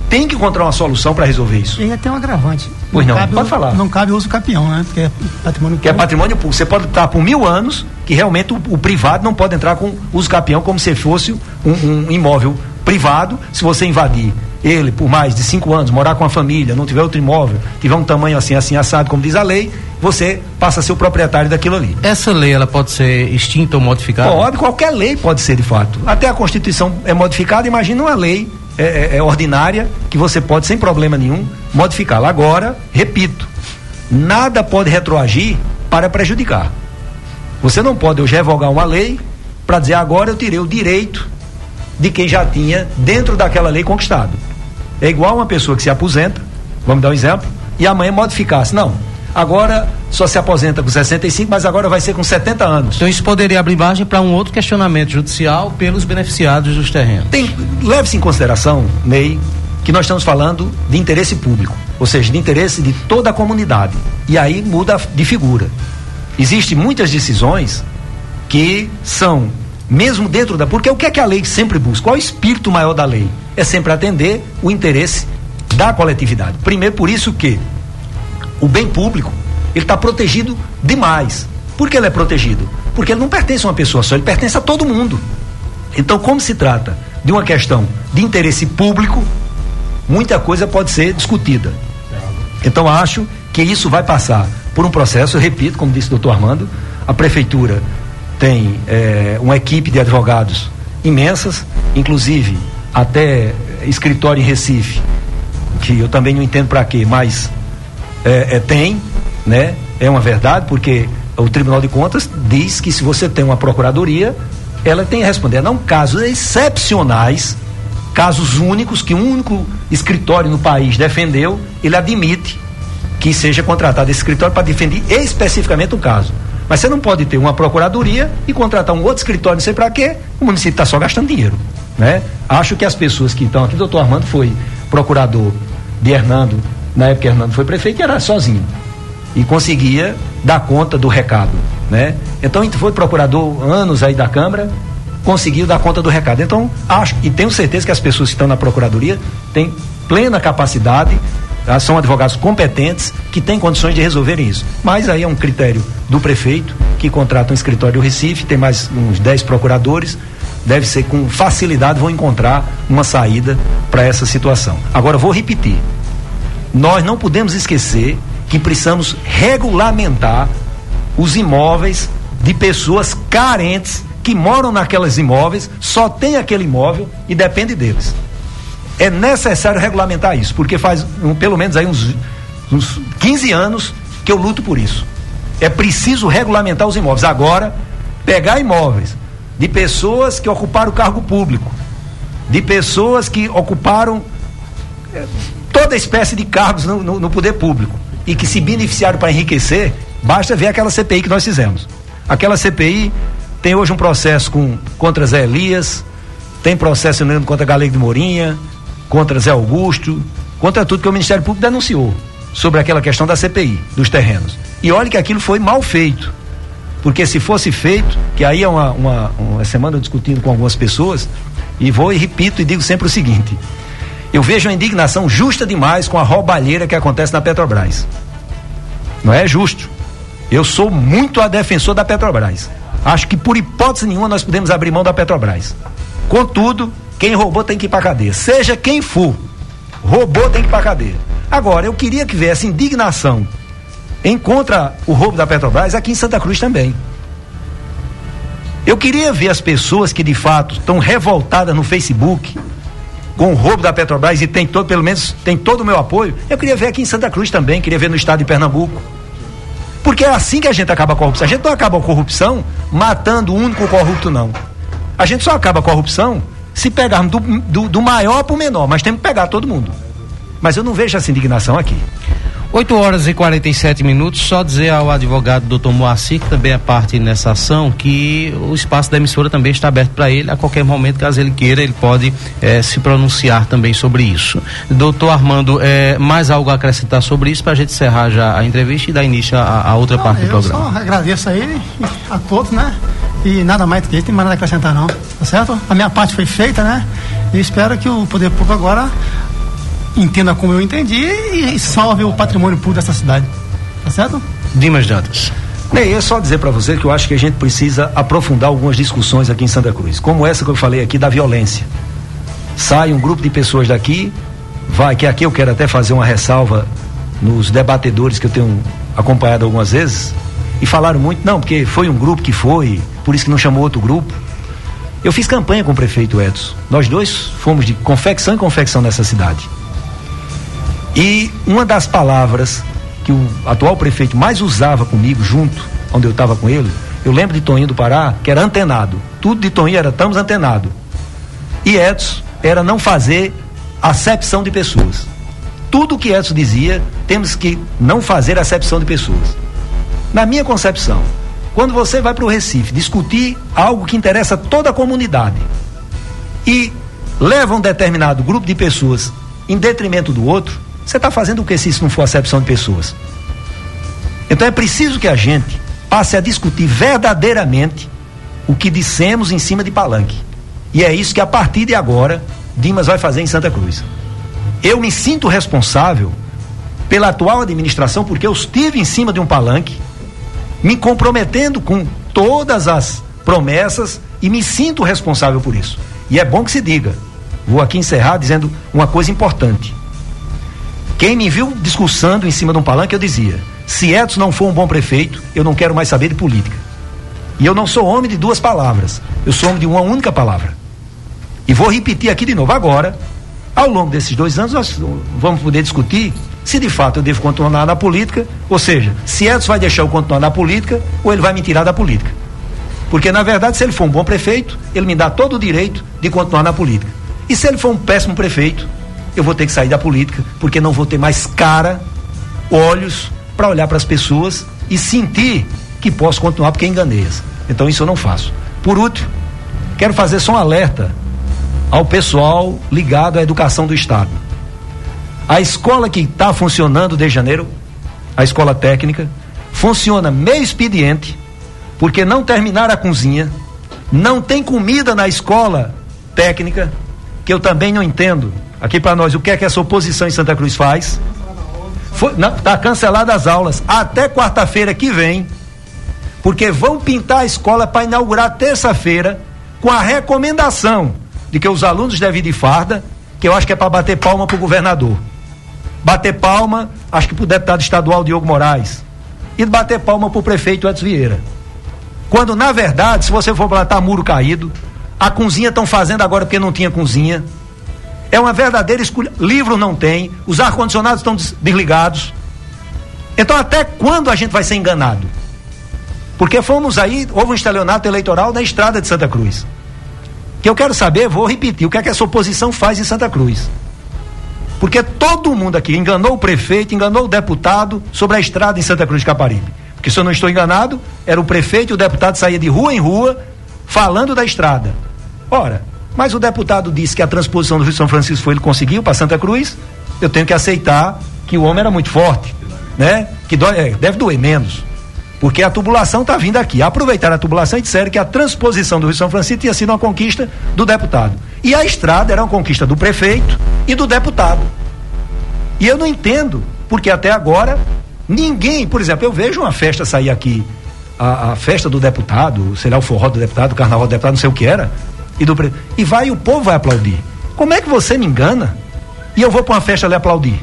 tem que encontrar uma solução para resolver isso. E tem um agravante. Pois não, pode falar. Não cabe o uso capião, né? Porque é patrimônio público. Que é patrimônio público. Você pode estar por 1000 anos, que realmente o privado não pode entrar com uso capião como se fosse um imóvel privado. Se você invadir ele por mais de 5 anos, morar com a família, não tiver outro imóvel, tiver um tamanho assim assado, como diz a lei, você passa a ser o proprietário daquilo ali. Essa lei, ela pode ser extinta ou modificada? Pode, qualquer lei pode ser, de fato. Até a Constituição é modificada, imagina uma lei ordinária que você pode, sem problema nenhum, modificá-la. Agora, repito, nada pode retroagir para prejudicar. Você não pode hoje revogar uma lei para dizer agora eu tirei o direito de quem já tinha dentro daquela lei conquistado. É igual uma pessoa que se aposenta, vamos dar um exemplo, e amanhã modificasse. Não, agora só se aposenta com 65, mas agora vai ser com 70 anos. Então isso poderia abrir margem para um outro questionamento judicial pelos beneficiados dos terrenos. Leve-se em consideração, Ney, que nós estamos falando de interesse público, ou seja, de interesse de toda a comunidade. E aí muda de figura. Existem muitas decisões que são, mesmo dentro da... Porque o que é que a lei sempre busca? Qual é o espírito maior da lei? É sempre atender o interesse da coletividade. Primeiro, por isso que o bem público, ele está protegido demais. Por que ele é protegido? Porque ele não pertence a uma pessoa só, ele pertence a todo mundo. Então, como se trata de uma questão de interesse público, muita coisa pode ser discutida. Então, acho que isso vai passar por um processo, eu repito, como disse o doutor Armando, a prefeitura tem uma equipe de advogados imensas, inclusive até escritório em Recife, que eu também não entendo para quê, mas tem, né? É uma verdade, porque o Tribunal de Contas diz que se você tem uma procuradoria, ela tem a responder. Não, casos excepcionais, casos únicos, que um único escritório no país defendeu, ele admite que seja contratado esse escritório para defender especificamente o caso. Mas você não pode ter uma procuradoria e contratar um outro escritório, não sei para quê, o município está só gastando dinheiro, né? Acho que as pessoas que estão aqui, o doutor Armando foi procurador de Hernando, na época que Hernando foi prefeito, era sozinho e conseguia dar conta do recado, né? Então foi procurador anos aí da Câmara, conseguiu dar conta do recado. Então acho e tenho certeza que as pessoas que estão na procuradoria têm plena capacidade, são advogados competentes que têm condições de resolverem isso. Mas aí é um critério do prefeito, que contrata um escritório do Recife, tem mais uns 10 procuradores, deve ser com facilidade, vão encontrar uma saída para essa situação. Agora vou repetir, nós não podemos esquecer que precisamos regulamentar os imóveis de pessoas carentes que moram naqueles imóveis, só tem aquele imóvel e depende deles. É necessário regulamentar isso, porque faz pelo menos aí uns 15 anos que eu luto por isso. É preciso regulamentar os imóveis. Agora, pegar imóveis de pessoas que ocuparam o cargo público, de pessoas que ocuparam toda espécie de cargos no poder público e que se beneficiaram para enriquecer, basta ver aquela CPI que nós fizemos. Aquela CPI tem hoje um processo contra Zé Elias, tem processo contra Galego de Morinha, contra Zé Augusto, contra tudo que o Ministério Público denunciou sobre aquela questão da CPI, dos terrenos. E olha que aquilo foi mal feito, porque se fosse feito, que aí é uma semana eu discutindo com algumas pessoas, e vou e repito e digo sempre o seguinte: eu vejo uma indignação justa demais com a roubalheira que acontece na Petrobras. Não é justo. Eu sou muito a defensor da Petrobras. Acho que por hipótese nenhuma nós podemos abrir mão da Petrobras. Contudo, quem roubou tem que ir para a cadeia. Seja quem for, roubou tem que ir para a cadeia. Agora, eu queria que viesse indignação em contra o roubo da Petrobras aqui em Santa Cruz também. Eu queria ver as pessoas que de fato estão revoltadas no Facebook com o roubo da Petrobras e pelo menos tem todo o meu apoio. Eu queria ver aqui em Santa Cruz também, queria ver no estado de Pernambuco. Porque é assim que a gente acaba a corrupção. A gente não acaba a corrupção matando o único corrupto, não. A gente só acaba a corrupção se pegarmos do maior para o menor, mas temos que pegar todo mundo. Mas eu não vejo essa indignação aqui. 8h47, só dizer ao advogado Dr. Moacir, que também é parte nessa ação, que o espaço da emissora também está aberto para ele, a qualquer momento, caso ele queira, ele pode se pronunciar também sobre isso. Doutor Armando, mais algo a acrescentar sobre isso, para a gente encerrar já a entrevista e dar início a outra parte do programa? Eu só agradeço a ele, a todos, né? E nada mais do que isso, tem mais nada a acrescentar não, tá certo? A minha parte foi feita, né? E espero que o Poder Público agora entenda como eu entendi e salve o patrimônio público dessa cidade. Tá certo? Dimas Dantas. Ney, é só dizer para você que eu acho que a gente precisa aprofundar algumas discussões aqui em Santa Cruz, como essa que eu falei aqui da violência. Sai um grupo de pessoas daqui, que aqui eu quero até fazer uma ressalva nos debatedores que eu tenho acompanhado algumas vezes, e falaram muito, não, porque foi um grupo que foi, por isso que não chamou outro grupo. Eu fiz campanha com o prefeito Edson, nós dois fomos de confecção em confecção nessa cidade. E uma das palavras que o atual prefeito mais usava comigo, junto, onde eu estava com ele, eu lembro de Toninho do Pará, que era antenado. Tudo de Toninho era estamos antenados. E Edson era não fazer acepção de pessoas. Tudo que Edson dizia, temos que não fazer acepção de pessoas. Na minha concepção, quando você vai para o Recife discutir algo que interessa a toda a comunidade e leva um determinado grupo de pessoas em detrimento do outro, você está fazendo o que se isso não for acepção de pessoas? Então é preciso que a gente passe a discutir verdadeiramente o que dissemos em cima de palanque. E é isso que a partir de agora Dimas vai fazer em Santa Cruz. Eu me sinto responsável pela atual administração porque eu estive em cima de um palanque me comprometendo com todas as promessas e me sinto responsável por isso. E é bom que se diga, vou aqui encerrar dizendo uma coisa importante. Quem me viu discursando em cima de um palanque, eu dizia, se Edson não for um bom prefeito, eu não quero mais saber de política. E eu não sou homem de duas palavras, eu sou homem de uma única palavra. E vou repetir aqui de novo agora, ao longo desses 2 anos nós vamos poder discutir se de fato eu devo continuar na política, ou seja, se Edson vai deixar eu continuar na política ou ele vai me tirar da política. Porque na verdade, se ele for um bom prefeito, ele me dá todo o direito de continuar na política. E se ele for um péssimo prefeito, eu vou ter que sair da política, porque não vou ter mais cara, olhos para olhar para as pessoas e sentir que posso continuar porque enganei-as. Então isso eu não faço. Por último, quero fazer só um alerta ao pessoal ligado à educação do Estado. A escola que está funcionando desde janeiro, a escola técnica, funciona meio expediente, porque não terminaram a cozinha, não tem comida na escola técnica, que eu também não entendo. Aqui para nós, o que é que essa oposição em Santa Cruz faz? Está cancelada as aulas até quarta-feira que vem, porque vão pintar a escola para inaugurar terça-feira com a recomendação de que os alunos devem ir de farda, que eu acho que é para bater palma para o governador. Bater palma, acho que para o deputado estadual Diogo Moraes. E bater palma para o prefeito Edson Vieira. Quando, na verdade, se você for plantar muro caído, a cozinha estão fazendo agora porque não tinha cozinha. É uma verdadeira escolha. Livro não tem, os ar-condicionados estão desligados. Então, até quando a gente vai ser enganado? Porque fomos aí, houve um estelionato eleitoral na estrada de Santa Cruz. Que eu quero saber, vou repetir, o que é que essa oposição faz em Santa Cruz? Porque todo mundo aqui enganou o prefeito, enganou o deputado sobre a estrada em Santa Cruz de Caparibe. Porque, se eu não estou enganado, era o prefeito e o deputado saía de rua em rua falando da estrada. Ora, mas o deputado disse que a transposição do Rio São Francisco foi, ele conseguiu para Santa Cruz, eu tenho que aceitar que o homem era muito forte, né? Que deve doer menos, porque a tubulação está vindo aqui. Aproveitaram a tubulação e disseram que a transposição do Rio São Francisco tinha sido uma conquista do deputado. E a estrada era uma conquista do prefeito e do deputado. E eu não entendo, porque até agora ninguém, por exemplo, eu vejo uma festa sair aqui, a festa do deputado, sei lá, o forró do deputado, o carnaval do deputado, não sei o que era, e o povo vai aplaudir. Como é que você me engana e eu vou para uma festa ali aplaudir?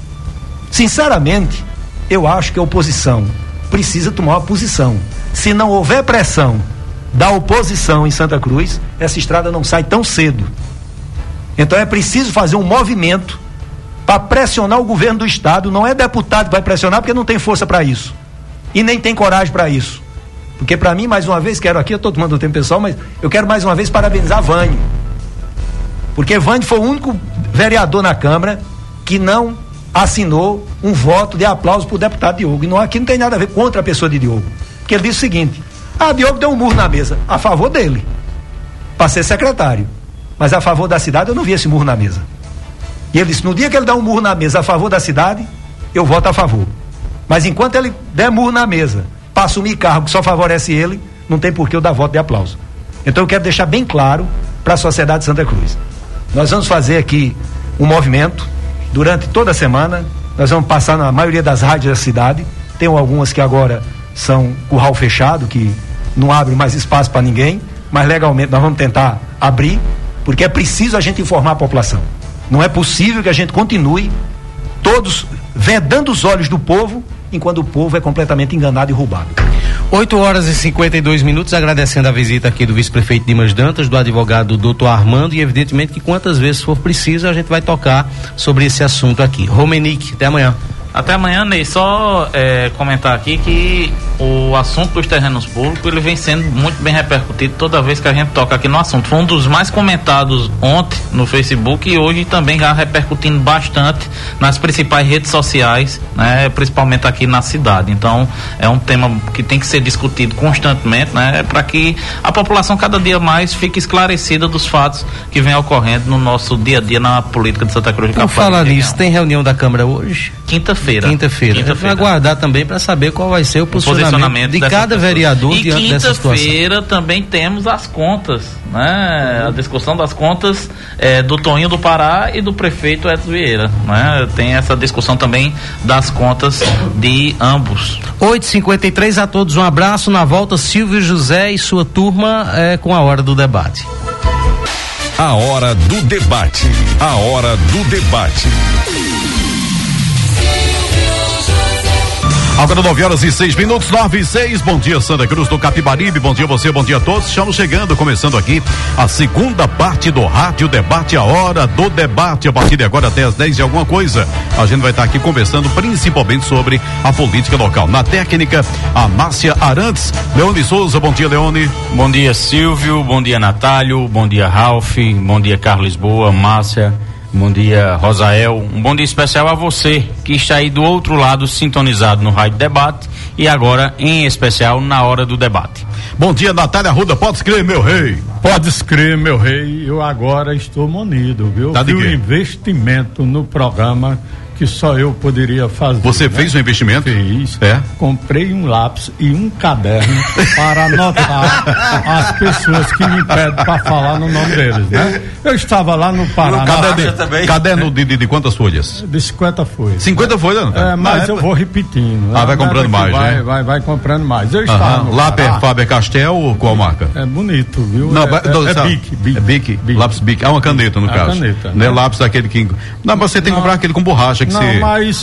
Sinceramente, eu acho que a oposição precisa tomar uma posição. Se não houver pressão da oposição em Santa Cruz, essa estrada não sai tão cedo. Então é preciso fazer um movimento para pressionar o governo do estado. Não é deputado que vai pressionar, porque não tem força para isso e nem tem coragem para isso. Porque, para mim, mais uma vez, quero aqui, eu estou tomando um tempo pessoal, mas eu quero mais uma vez parabenizar Vânio, porque Vânio foi o único vereador na Câmara que não assinou um voto de aplauso para o deputado Diogo. E aqui não tem nada a ver contra a pessoa de Diogo, porque ele disse o seguinte: Diogo deu um murro na mesa a favor dele para ser secretário, mas a favor da cidade eu não vi esse murro na mesa. E ele disse: no dia que ele dá um murro na mesa a favor da cidade, eu voto a favor, mas enquanto ele der murro na mesa para assumir cargo que só favorece ele, não tem por que eu dar voto de aplauso. Então eu quero deixar bem claro para a sociedade de Santa Cruz: nós vamos fazer aqui um movimento durante toda a semana. Nós vamos passar na maioria das rádios da cidade. Tem algumas que agora são curral fechado, que não abre mais espaço para ninguém, mas legalmente nós vamos tentar abrir, porque é preciso a gente informar a população. Não é possível que a gente continue todos vedando os olhos do povo, enquanto o povo é completamente enganado e roubado. 8h52, agradecendo a visita aqui do vice-prefeito Dimas Dantas, do advogado Dr. Armando, e evidentemente que quantas vezes for preciso a gente vai tocar sobre esse assunto aqui. Romenick, até amanhã. Até amanhã, Ney. Só comentar aqui que o assunto dos terrenos públicos, ele vem sendo muito bem repercutido toda vez que a gente toca aqui no assunto. Foi um dos mais comentados ontem no Facebook e hoje também já repercutindo bastante nas principais redes sociais, né, principalmente aqui na cidade. Então, é um tema que tem que ser discutido constantemente, né, para que a população cada dia mais fique esclarecida dos fatos que vem ocorrendo no nosso dia a dia na política de Santa Cruz de Caparibe. Por falar nisso, tem reunião da Câmara hoje? Quinta-feira. Vai aguardar também para saber qual vai ser o posicionamento de cada vereador diante dessa situação. E quinta-feira também temos as contas, né? A discussão das contas do Toninho do Pará e do prefeito Edson Vieira, né? Tem essa discussão também das contas de ambos. 8h53, a todos um abraço. Na volta, Silvio José e sua turma com a Hora do Debate. A Hora do Debate. A Hora do Debate. Agora 9h06, 9h06, bom dia Santa Cruz do Capibaribe, bom dia você, bom dia a todos. Estamos chegando, começando aqui a segunda parte do Rádio Debate, a Hora do Debate, a partir de agora até as 10 e alguma coisa. A gente vai estar aqui conversando principalmente sobre a política local. Na técnica, a Márcia Arantes. Leone Souza, bom dia Leone. Bom dia Silvio, bom dia Natálio, bom dia Ralf, bom dia Carlos Lisboa, Márcia. Bom dia, Rosael. Um bom dia especial a você que está aí do outro lado sintonizado no Rádio Debate e agora em especial na Hora do Debate. Bom dia, Natália Arruda. Pode crer, meu rei. Pode crer, meu rei. Eu agora estou munido, viu? Tá de quê? Um investimento no programa que só eu poderia fazer. Você fez um investimento? Fiz. Comprei um lápis e um caderno para anotar as pessoas que me pedem para falar no nome deles, né? Eu estava lá no Pará. Caderno de quantas folhas? De 50 folhas. 50 folhas, não? Mas eu vou repetindo. Vai comprando mais, né? Vai comprando mais. Eu estava no Lápis Faber-Castell, qual marca? É bonito, viu? Não, é Bic. Lápis Bic. Uma caneta, no caso. Caneta. Não é lápis daquele que... Não, mas você tem que comprar aquele com borracha. Mas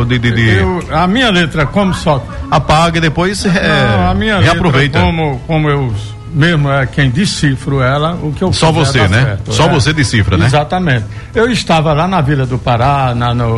a minha letra, como só apaga e depois a minha reaproveita. Letra, como eu mesmo é quem decifro ela, o que eu só você, né? Certo, só você decifra, né? Exatamente. Eu estava lá na Vila do Pará,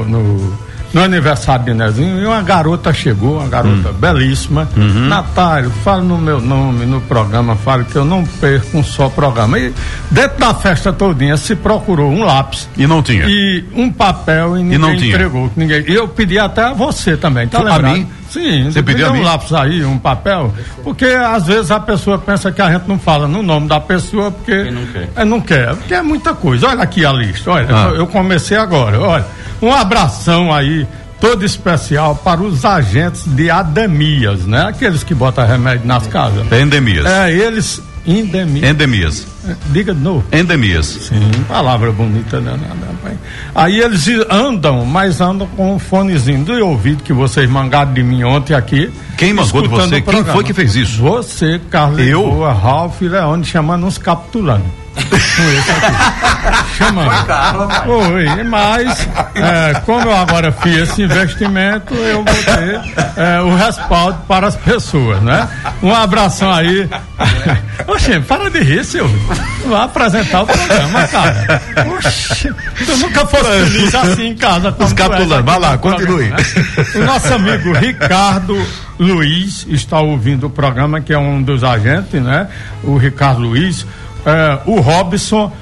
no aniversário de Nezinho, e uma garota chegou, uma garota belíssima. Natália, fala no meu nome no programa, fala que eu não perco um só programa. E dentro da festa todinha se procurou um lápis. E não tinha. E um papel e ninguém entregou. E eu pedi até a você também, tá lembrado? A mim? Sim, você pediu um lápis aí, um papel, porque às vezes a pessoa pensa que a gente não fala no nome da pessoa porque não quer, porque é muita coisa. Olha aqui a lista, olha, eu comecei agora, olha, um abração aí, todo especial para os agentes de Ademias, né? Aqueles que botam remédio nas casas. Endemias. Eles... Endemias. Diga de novo. Endemias. Sim, palavra bonita, né? Aí eles andam com um fonezinho de ouvido que vocês mangaram de mim ontem aqui. Quem mandou de você? Quem foi que fez isso? Você, Carlos Lisboa, Ralf e Leone, chamando uns capitulanos. Chamando. Oi, mas como eu agora fiz esse investimento, eu vou ter o respaldo para as pessoas, né? Um abração aí. Oxe, para de rir, Silvio. Vai apresentar o programa, cara. Oxe, tu nunca fosse feliz assim em casa. Os capitulanos, vai lá, continue. Né? O nosso amigo Ricardo Luiz está ouvindo o programa, que é um dos agentes, né? O Ricardo Luiz. O Robson,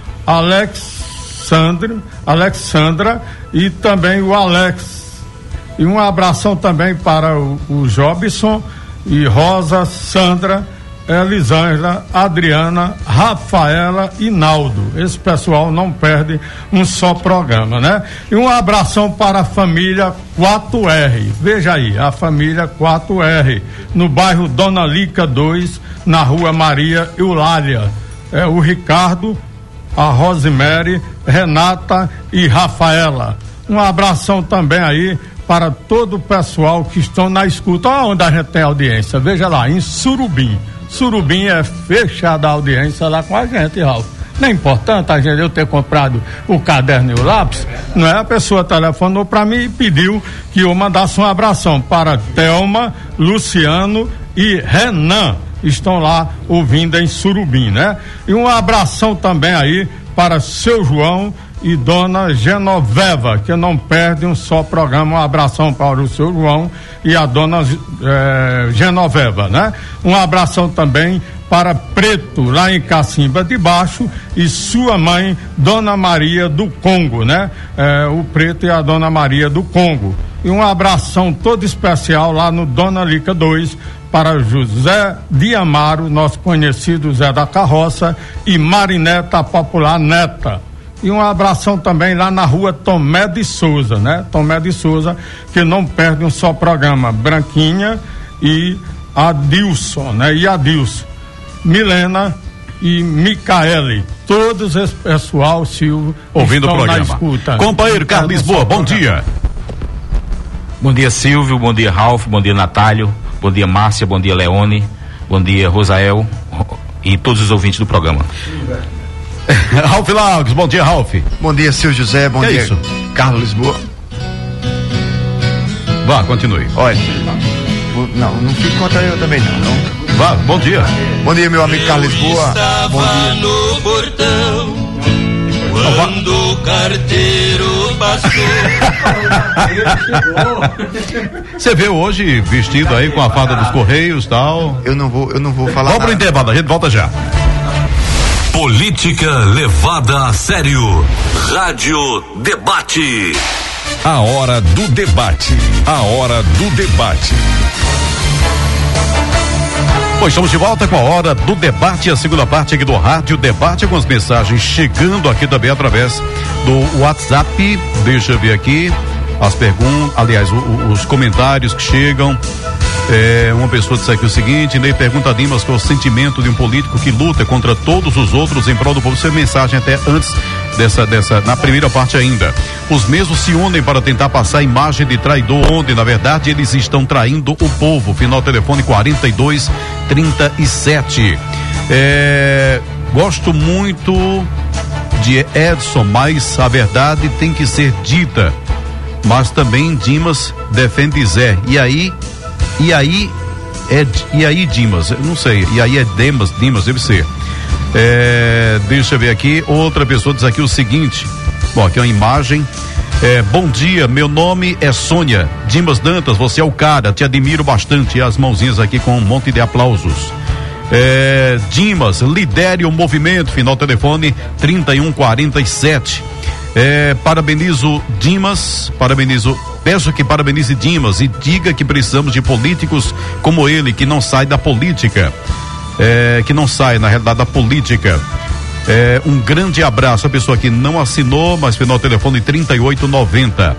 Alexandra e também o Alex. E um abração também para o Jobson e Rosa, Sandra, Elisângela, Adriana, Rafaela e Naldo. Esse pessoal não perde um só programa, né? E um abração para a família 4R. Veja aí, a família 4R, no bairro Dona Lica 2, na rua Maria Eulália. O Ricardo, a Rosemary, Renata e Rafaela. Um abração também aí para todo o pessoal que estão na escuta. Olha onde a gente tem audiência, veja lá, em Surubim. Surubim é fechada a audiência lá com a gente, Ralf. Não é importante a gente, eu ter comprado o caderno e o lápis, não é? A pessoa telefonou para mim e pediu que eu mandasse um abração para Thelma, Luciano e Renan, estão lá ouvindo em Surubim, né? E um abração também aí para seu João e dona Genoveva, que não perde um só programa. Um abração para o seu João e a dona Genoveva, né? Um abração também para Preto, lá em Cacimba de Baixo, e sua mãe, Dona Maria do Congo, né? O Preto e a Dona Maria do Congo. E um abração todo especial lá no Dona Lica 2 para José de Amaro, nosso conhecido Zé da Carroça, e Marineta, a popular neta. E um abração também lá na rua Tomé de Souza, né? Tomé de Souza, que não perde um só programa. Branquinha e Adilson, né? E Adilson. Milena e Micaele, todos esse pessoal, Silvio, ouvindo o programa. Companheiro Carlos Lisboa, bom dia. Bom dia, Silvio, bom dia, Ralf, bom dia, Natálio, bom dia, Márcia, bom dia, Leone, bom dia, Rosael e todos os ouvintes do programa. Ralf Lagos, bom dia, Ralf. Bom dia, Silvio José, bom dia, isso? Carlos Lisboa. Vá, continue. Olha, não fique contra eu também não. Vá, bom dia. Bom dia, meu amigo Carlos Lisboa. Bom dia. No portão, quando o carteiro passou. Você veio hoje vestido aí com a farda dos Correios e tal. Eu não vou falar. Vamos pro intervalo, a gente volta já. Política levada a sério. Rádio Debate. A hora do debate. A hora do debate. Bom, estamos de volta com a hora do debate, a segunda parte aqui do Rádio Debate, com as mensagens chegando aqui também através do WhatsApp. Deixa eu ver aqui as perguntas, aliás, os comentários que chegam. Uma pessoa disse aqui o seguinte: Ney pergunta a Dimas qual é o sentimento de um político que luta contra todos os outros em prol do povo. Isso é mensagem até antes na primeira parte ainda. Os mesmos se unem para tentar passar a imagem de traidor, onde na verdade eles estão traindo o povo. Final telefone 4237. Gosto muito de Edson, mas a verdade tem que ser dita. Mas também Dimas defende Zé. E aí Dimas, eu não sei, e aí é Dimas deve ser. Deixa eu ver aqui, outra pessoa diz aqui o seguinte, bom, aqui é uma imagem. Bom dia, meu nome é Sônia Dimas Dantas, você é o cara, te admiro bastante. E as mãozinhas aqui com um monte de aplausos. Dimas, lidere o movimento, final telefone 3147. Parabenizo Dimas, peço que parabenize Dimas e diga que precisamos de políticos como ele, que não sai da política, que não sai na realidade da política. Um grande abraço, a pessoa que não assinou, mas final telefone 3890.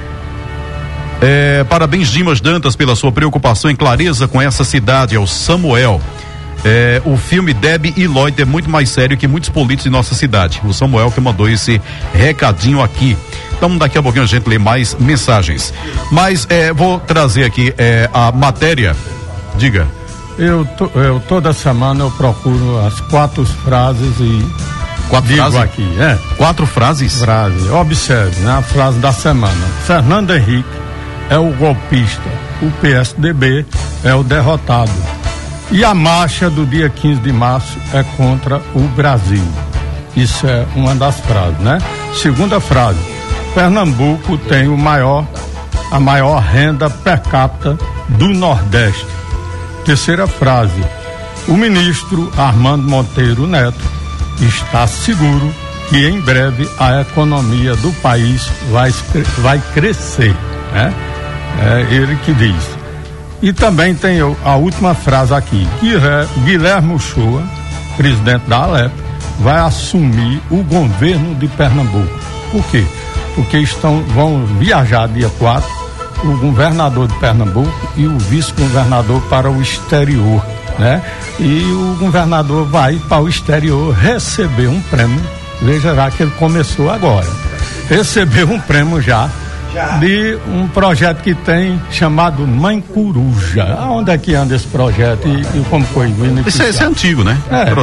Parabéns Dimas Dantas pela sua preocupação e clareza com essa cidade, é o Samuel. O filme Debbie e Lloyd é muito mais sério que muitos políticos de nossa cidade. O Samuel que mandou esse recadinho aqui. Então daqui a pouquinho a gente lê mais mensagens. Mas vou trazer aqui a matéria. Diga. Eu toda semana eu procuro as 4 frases e digo frases? Aqui. 4 frases? Observe, né? A frase da semana. Fernando Henrique é o golpista. O PSDB é o derrotado. E a marcha do dia 15 de março é contra o Brasil. Isso é uma das frases, né? Segunda frase: Pernambuco tem a maior renda per capita do Nordeste. Terceira frase: o ministro Armando Monteiro Neto está seguro que em breve a economia do país vai crescer, né? É ele que diz. E também tem a última frase aqui: Guilherme Uchoa, presidente da Alep, vai assumir o governo de Pernambuco. Por quê? Porque vão viajar dia 4 o governador de Pernambuco e o vice-governador para o exterior, né? E o governador vai para o exterior receber um prêmio. Veja lá que ele começou agora. recebeu um prêmio já de um projeto que tem chamado Mãe Coruja. Onde é que anda esse projeto e como foi? Esse é antigo, né?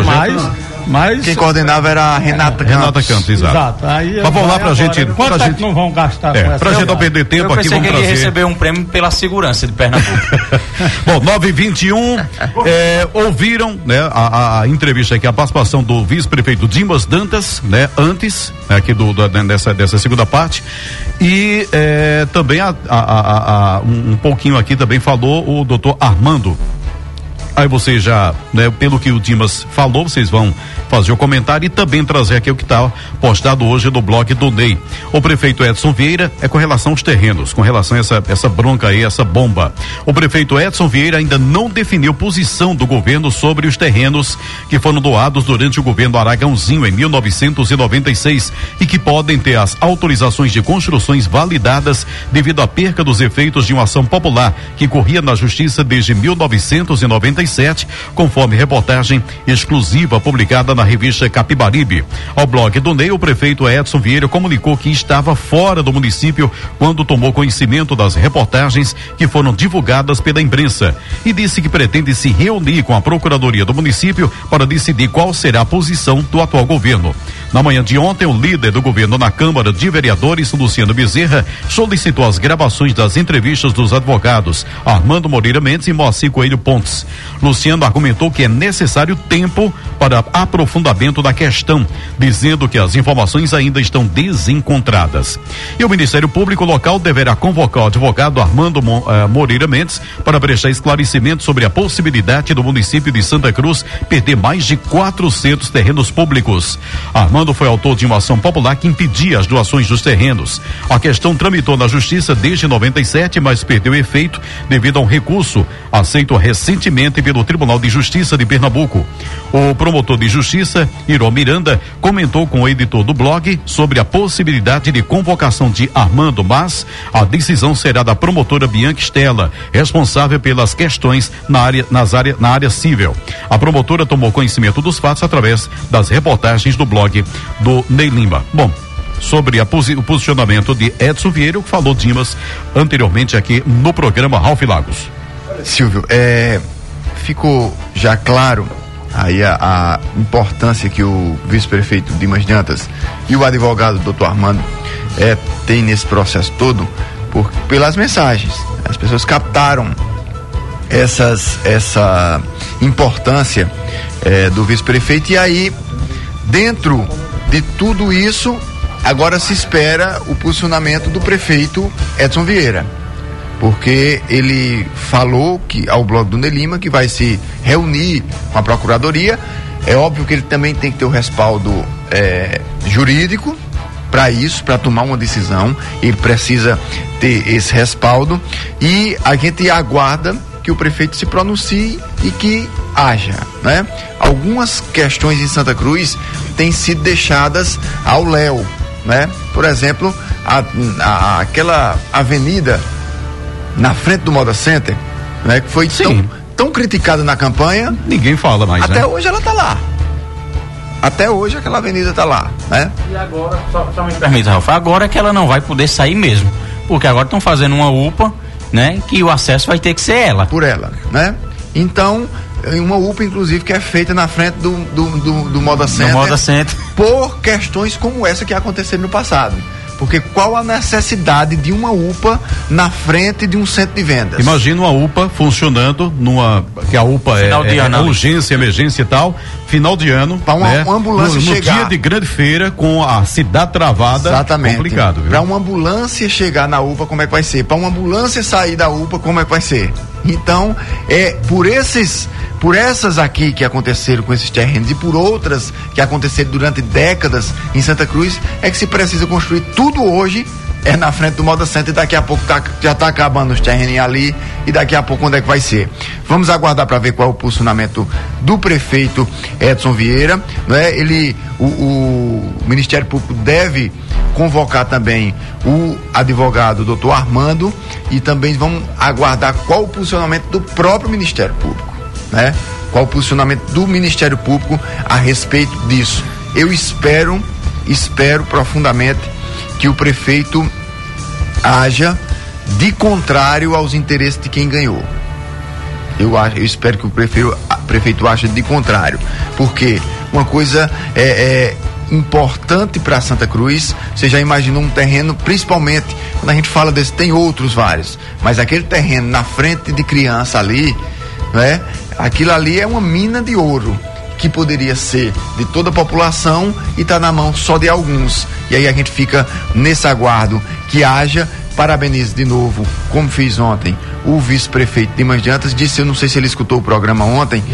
Mas quem coordenava era a Renata Campos. Exato. Aí mas vamos lá pra gente. Quanto é que não vão gastar com essa? Pra gente não perder tempo aqui, vamos trazer. Ele ia receber um prêmio pela segurança de Pernambuco. Bom, 9h21, ouviram, né, a entrevista aqui, a participação do vice-prefeito Dimas Dantas, né, antes, aqui dessa segunda parte, e também um pouquinho aqui também falou o doutor Armando. Aí você já, né, pelo que o Dimas falou, vocês vão fazer o comentário e também trazer aqui o que está postado hoje no blog do Ney. O prefeito Edson Vieira com relação aos terrenos, com relação a essa bronca aí, essa bomba. O prefeito Edson Vieira ainda não definiu posição do governo sobre os terrenos que foram doados durante o governo Aragãozinho em 1996 e que podem ter as autorizações de construções validadas devido à perca dos efeitos de uma ação popular que corria na justiça desde 1997, conforme reportagem exclusiva publicada na revista Capibaribe. Ao blog do Ney, o prefeito Edson Vieira comunicou que estava fora do município quando tomou conhecimento das reportagens que foram divulgadas pela imprensa e disse que pretende se reunir com a Procuradoria do município para decidir qual será a posição do atual governo. Na manhã de ontem, o líder do governo na Câmara de Vereadores, Luciano Bezerra, solicitou as gravações das entrevistas dos advogados Armando Moreira Mendes e Moacir Coelho Pontes. Luciano argumentou que é necessário tempo para aprofundamento da questão, dizendo que as informações ainda estão desencontradas. E o Ministério Público local deverá convocar o advogado Armando Moreira Mendes para prestar esclarecimento sobre a possibilidade do município de Santa Cruz perder mais de 400 terrenos públicos. Armando foi autor de uma ação popular que impedia as doações dos terrenos. A questão tramitou na Justiça desde 97, mas perdeu efeito devido a um recurso aceito recentemente pelo Tribunal de Justiça de Pernambuco. O promotor de Justiça, Irô Miranda, comentou com o editor do blog sobre a possibilidade de convocação de Armando, mas a decisão será da promotora Bianca Stella, responsável pelas questões na área civil. A promotora tomou conhecimento dos fatos através das reportagens do blog do Ney Lima. Bom, sobre o posicionamento de Edson Vieira, o que falou Dimas anteriormente aqui no programa Ralph Lagos. Silvio, ficou já claro aí a importância que o vice-prefeito Dimas Dantas e o advogado doutor Armando tem nesse processo todo pelas mensagens. As pessoas captaram essa importância do vice-prefeito e aí dentro de tudo isso agora se espera o posicionamento do prefeito Edson Vieira, porque ele falou que ao blog do Ney Lima que vai se reunir com a Procuradoria. É óbvio que ele também tem que ter o respaldo jurídico para isso, para tomar uma decisão. Ele precisa ter esse respaldo e a gente aguarda que o prefeito se pronuncie e que haja, né? Algumas questões em Santa Cruz têm sido deixadas ao léu, né? Por exemplo, aquela avenida na frente do Moda Center, né? Que foi tão criticada na campanha. Ninguém fala mais, até hoje ela tá lá. Até hoje aquela avenida tá lá, né? E agora, só me permita, Ralf, agora é que ela não vai poder sair mesmo, porque agora estão fazendo uma UPA, né? Que o acesso vai ter que ser ela. Por ela, né? Então, uma UPA, inclusive, que é feita na frente do Moda Center. Do Moda Center. Por questões como essa que aconteceram no passado. Porque qual a necessidade de uma UPA na frente de um centro de vendas? Imagina uma UPA funcionando que a UPA é urgência, emergência e tal, final de ano, para uma ambulância chegar no dia de grande feira com a cidade travada. Exatamente. Complicado. Para uma ambulância chegar na UPA, como é que vai ser? Para uma ambulância sair da UPA, como é que vai ser? Então, por essas aqui que aconteceram com esses terrenos e por outras que aconteceram durante décadas em Santa Cruz, é que se precisa construir tudo hoje na frente do Moda Center e daqui a pouco já está acabando os terrenos ali e daqui a pouco onde é que vai ser. Vamos aguardar para ver qual é o posicionamento do prefeito Edson Vieira, né? O Ministério Público deve convocar também o advogado doutor Armando e também vamos aguardar qual o posicionamento do próprio Ministério Público, né? Qual o posicionamento do Ministério Público a respeito disso. Eu espero profundamente que o prefeito haja de contrário aos interesses de quem ganhou. Eu espero que o prefeito ache de contrário, porque uma coisa é importante para Santa Cruz. Você já imaginou um terreno, principalmente quando a gente fala desse, tem outros vários, mas aquele terreno na frente de criança ali, né? Aquilo ali é uma mina de ouro que poderia ser de toda a população e está na mão só de alguns. E aí a gente fica nesse aguardo que haja. Parabenizo de novo, como fiz ontem, o vice-prefeito Dimas de Antas. Disse, eu não sei se ele escutou o programa ontem,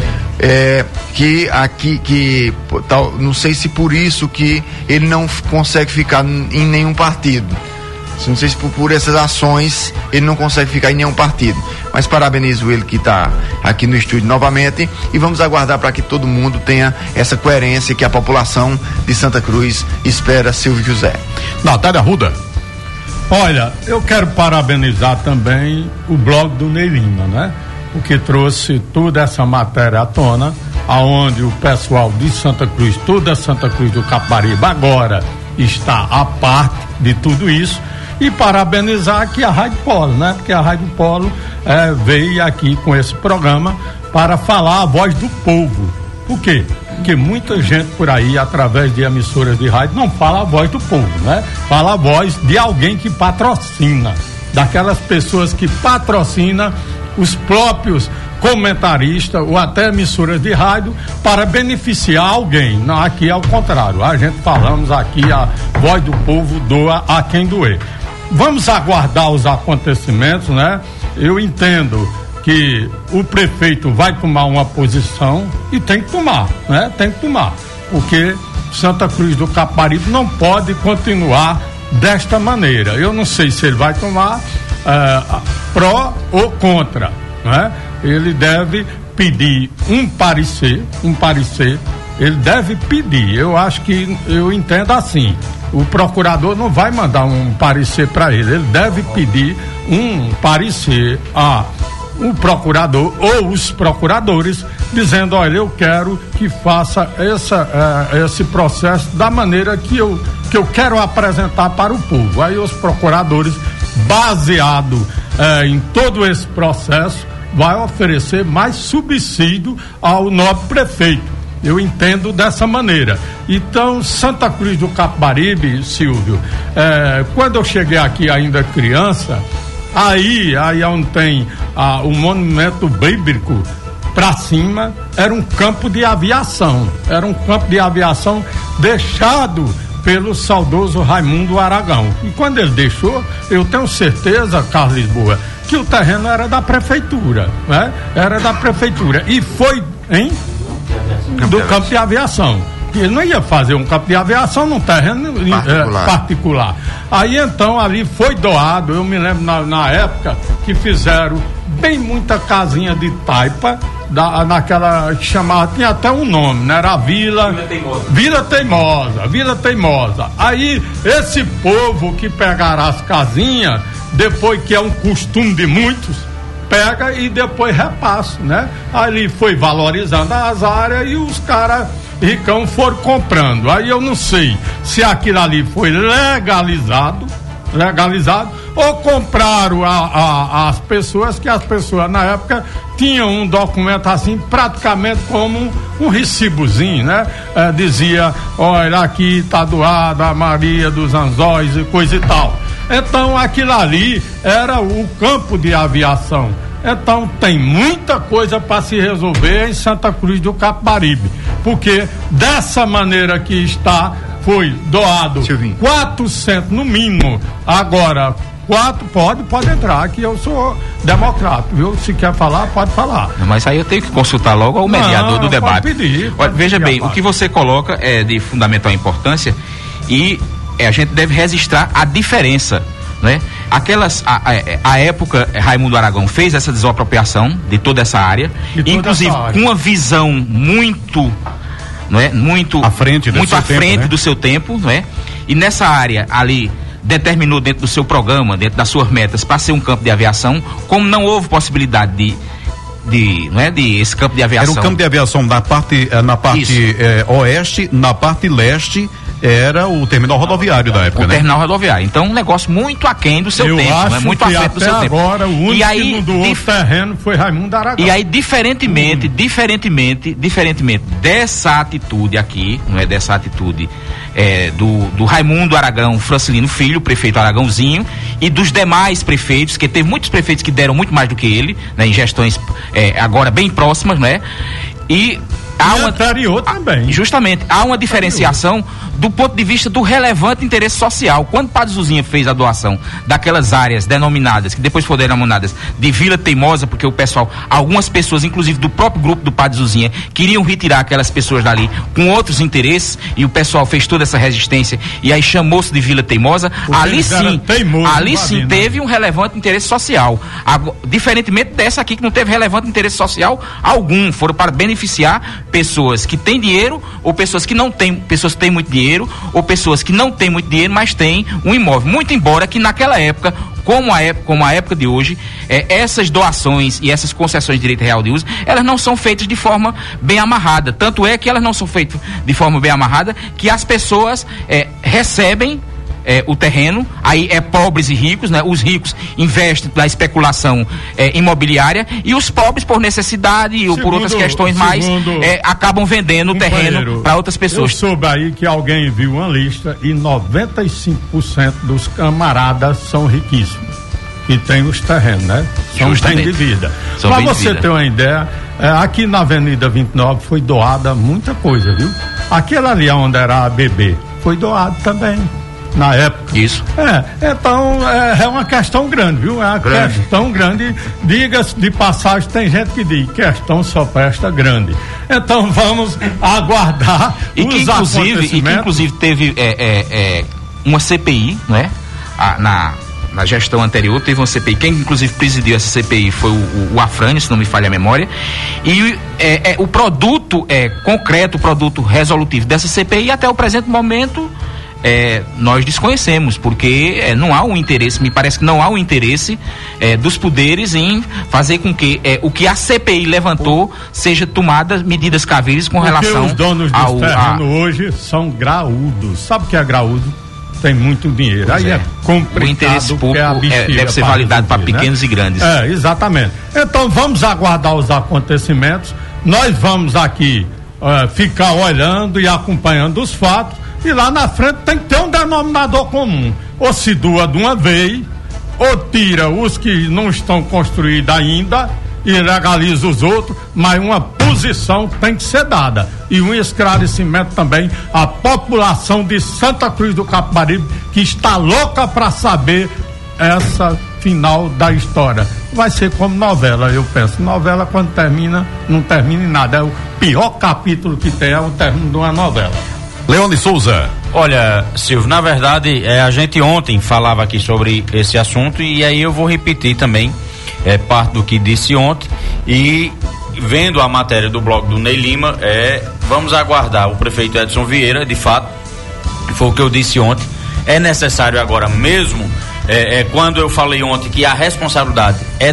não sei se por isso que ele não consegue ficar em nenhum partido. Não sei se por essas ações ele não consegue ficar em nenhum partido. Mas parabenizo ele que está aqui no estúdio novamente e vamos aguardar para que todo mundo tenha essa coerência que a população de Santa Cruz espera. Silvio José. Natália Arruda. Olha, eu quero parabenizar também o blog do Ney Lima, né? Porque trouxe toda essa matéria à tona, aonde o pessoal de Santa Cruz, toda Santa Cruz do Capibaribe agora está a parte de tudo isso. E parabenizar aqui a Rádio Polo, né? Porque a Rádio Polo veio aqui com esse programa para falar a voz do povo. Por quê? Porque muita gente por aí, através de emissoras de rádio, não fala a voz do povo, né? Fala a voz de alguém que patrocina, daquelas pessoas que patrocinam os próprios comentaristas ou até emissoras de rádio para beneficiar alguém. Não, aqui é o contrário. A gente falamos aqui, a voz do povo doa a quem doer. Vamos aguardar os acontecimentos, né? Eu entendo que o prefeito vai tomar uma posição e tem que tomar, né? Tem que tomar, porque Santa Cruz do Capibaribe não pode continuar desta maneira. Eu não sei se ele vai tomar pró ou contra, né? Ele deve pedir um parecer, ele deve pedir. Eu entendo assim, o procurador não vai mandar um parecer para ele deve pedir um parecer a o procurador ou os procuradores, dizendo, olha, eu quero que faça esse processo da maneira que eu quero apresentar para o povo. Aí os procuradores, baseado em todo esse processo, vai oferecer mais subsídio ao nobre prefeito. Eu entendo dessa maneira. Então, Santa Cruz do Capibaribe, Silvio, quando eu cheguei aqui ainda criança, aí onde tem o monumento bíblico para cima, era um campo de aviação. Era um campo de aviação deixado pelo saudoso Raimundo Aragão. E quando ele deixou, eu tenho certeza, Carlos Lisboa, que o terreno era da prefeitura, né? Era da prefeitura. E foi do campo de aviação. Ele não ia fazer um campo de aviação num terreno particular. Aí então ali foi doado. Eu me lembro na época que fizeram bem muita casinha de taipa naquela que chamava, tinha até um nome, né? Era a Vila Teimosa. Aí esse povo que pegaram as casinhas, depois que é um costume de muitos, pega e depois repassa, né? Ali foi valorizando as áreas e os caras ricão foram comprando. Aí eu não sei se aquilo ali foi legalizado ou compraram as pessoas, que as pessoas na época tinham um documento assim, praticamente como um recibozinho, né? Dizia, olha, aqui tá doado a Maria dos Anzóis e coisa e tal. Então aquilo ali era o campo de aviação. Então tem muita coisa para se resolver em Santa Cruz do Capibaribe, porque dessa maneira que está, foi doado 400 no mínimo. Agora 4 pode entrar, que eu sou democrata, viu? Se quer falar, pode falar. Mas aí eu tenho que consultar logo ao mediador do debate. Pode veja bem, o que você coloca é de fundamental importância e a gente deve registrar a diferença, né? A época Raimundo Aragão fez essa desapropriação de toda essa área, inclusive com uma visão muito, não é, muito à frente do seu tempo, não é? E nessa área ali determinou dentro do seu programa, dentro das suas metas, para ser um campo de aviação. Como não houve possibilidade de esse campo de aviação. Era um campo de aviação na parte oeste, na parte leste era o terminal rodoviário da época, o né? terminal rodoviário. Então, um negócio muito aquém do seu tempo, acho muito que à frente do seu tempo. Agora, o único que não doou terreno foi Raimundo Aragão. E aí, diferentemente dessa atitude aqui, não é dessa atitude do Raimundo Aragão Francilino Filho, prefeito Aragãozinho, e dos demais prefeitos, que teve muitos prefeitos que deram muito mais do que ele, né, em gestões agora bem próximas, né? E anterior também. Justamente, há uma diferenciação do ponto de vista do relevante interesse social. Quando Padre Zuzinha fez a doação daquelas áreas denominadas, que depois foram denominadas de Vila Teimosa, porque o pessoal, algumas pessoas, inclusive do próprio grupo do Padre Zuzinha, queriam retirar aquelas pessoas dali com outros interesses, e o pessoal fez toda essa resistência, e aí chamou-se de Vila Teimosa. Ali sim teve um relevante interesse social. Diferentemente dessa aqui, que não teve relevante interesse social algum. Foram para beneficiar pessoas que têm dinheiro, ou pessoas que não têm, pessoas que têm muito dinheiro, ou pessoas que não têm muito dinheiro, mas têm um imóvel. Muito embora que naquela época, como a época de hoje, essas doações e essas concessões de direito real de uso, elas não são feitas de forma bem amarrada. Tanto é que elas não são feitas de forma bem amarrada, que as pessoas recebem o terreno, aí pobres e ricos, né? Os ricos investem na especulação imobiliária, e os pobres, por necessidade ou por outras questões mais, acabam vendendo o terreno para outras pessoas. Eu soube aí que alguém viu uma lista e 95% dos camaradas são riquíssimos, que tem os terrenos, né? São bem de vida. Para você ter uma ideia, aqui na Avenida 29 foi doada muita coisa, viu? Aquele ali onde era a ABB foi doado também. Na época. Isso. Então é uma questão grande, viu? É uma questão grande. Diga-se de passagem, tem gente que diz questão só presta grande. Então vamos aguardar e que inclusive teve uma CPI, não é? Na gestão anterior teve uma CPI. Quem inclusive presidiu essa CPI foi o Afrânio, se não me falha a memória. E o produto concreto, o produto resolutivo dessa CPI até o presente momento nós desconhecemos, porque não há um interesse, me parece que não há um interesse dos poderes em fazer com que o que a CPI levantou seja tomadas medidas cabíveis com relação os donos dos terrenos hoje são graúdos. Sabe o que é graúdo? Tem muito dinheiro. Aí é complicado. O interesse público deve ser validado para pequenos e grandes. Exatamente. Então vamos aguardar os acontecimentos. Nós vamos aqui ficar olhando e acompanhando os fatos. E lá na frente tem que ter um denominador comum. Ou se doa de uma vez, ou tira os que não estão construídos ainda e legaliza os outros, mas uma posição tem que ser dada. E um esclarecimento também à população de Santa Cruz do Capibaribe, que está louca para saber essa final da história. Vai ser como novela, eu penso. Novela, quando termina, não termina em nada. É o pior capítulo que tem, é o término de uma novela. Leone Souza. Olha, Silvio, na verdade, a gente ontem falava aqui sobre esse assunto, e aí eu vou repetir também parte do que disse ontem, e vendo a matéria do blog do Ney Lima, vamos aguardar o prefeito Edson Vieira, de fato, foi o que eu disse ontem, é necessário agora mesmo, quando eu falei ontem que a responsabilidade é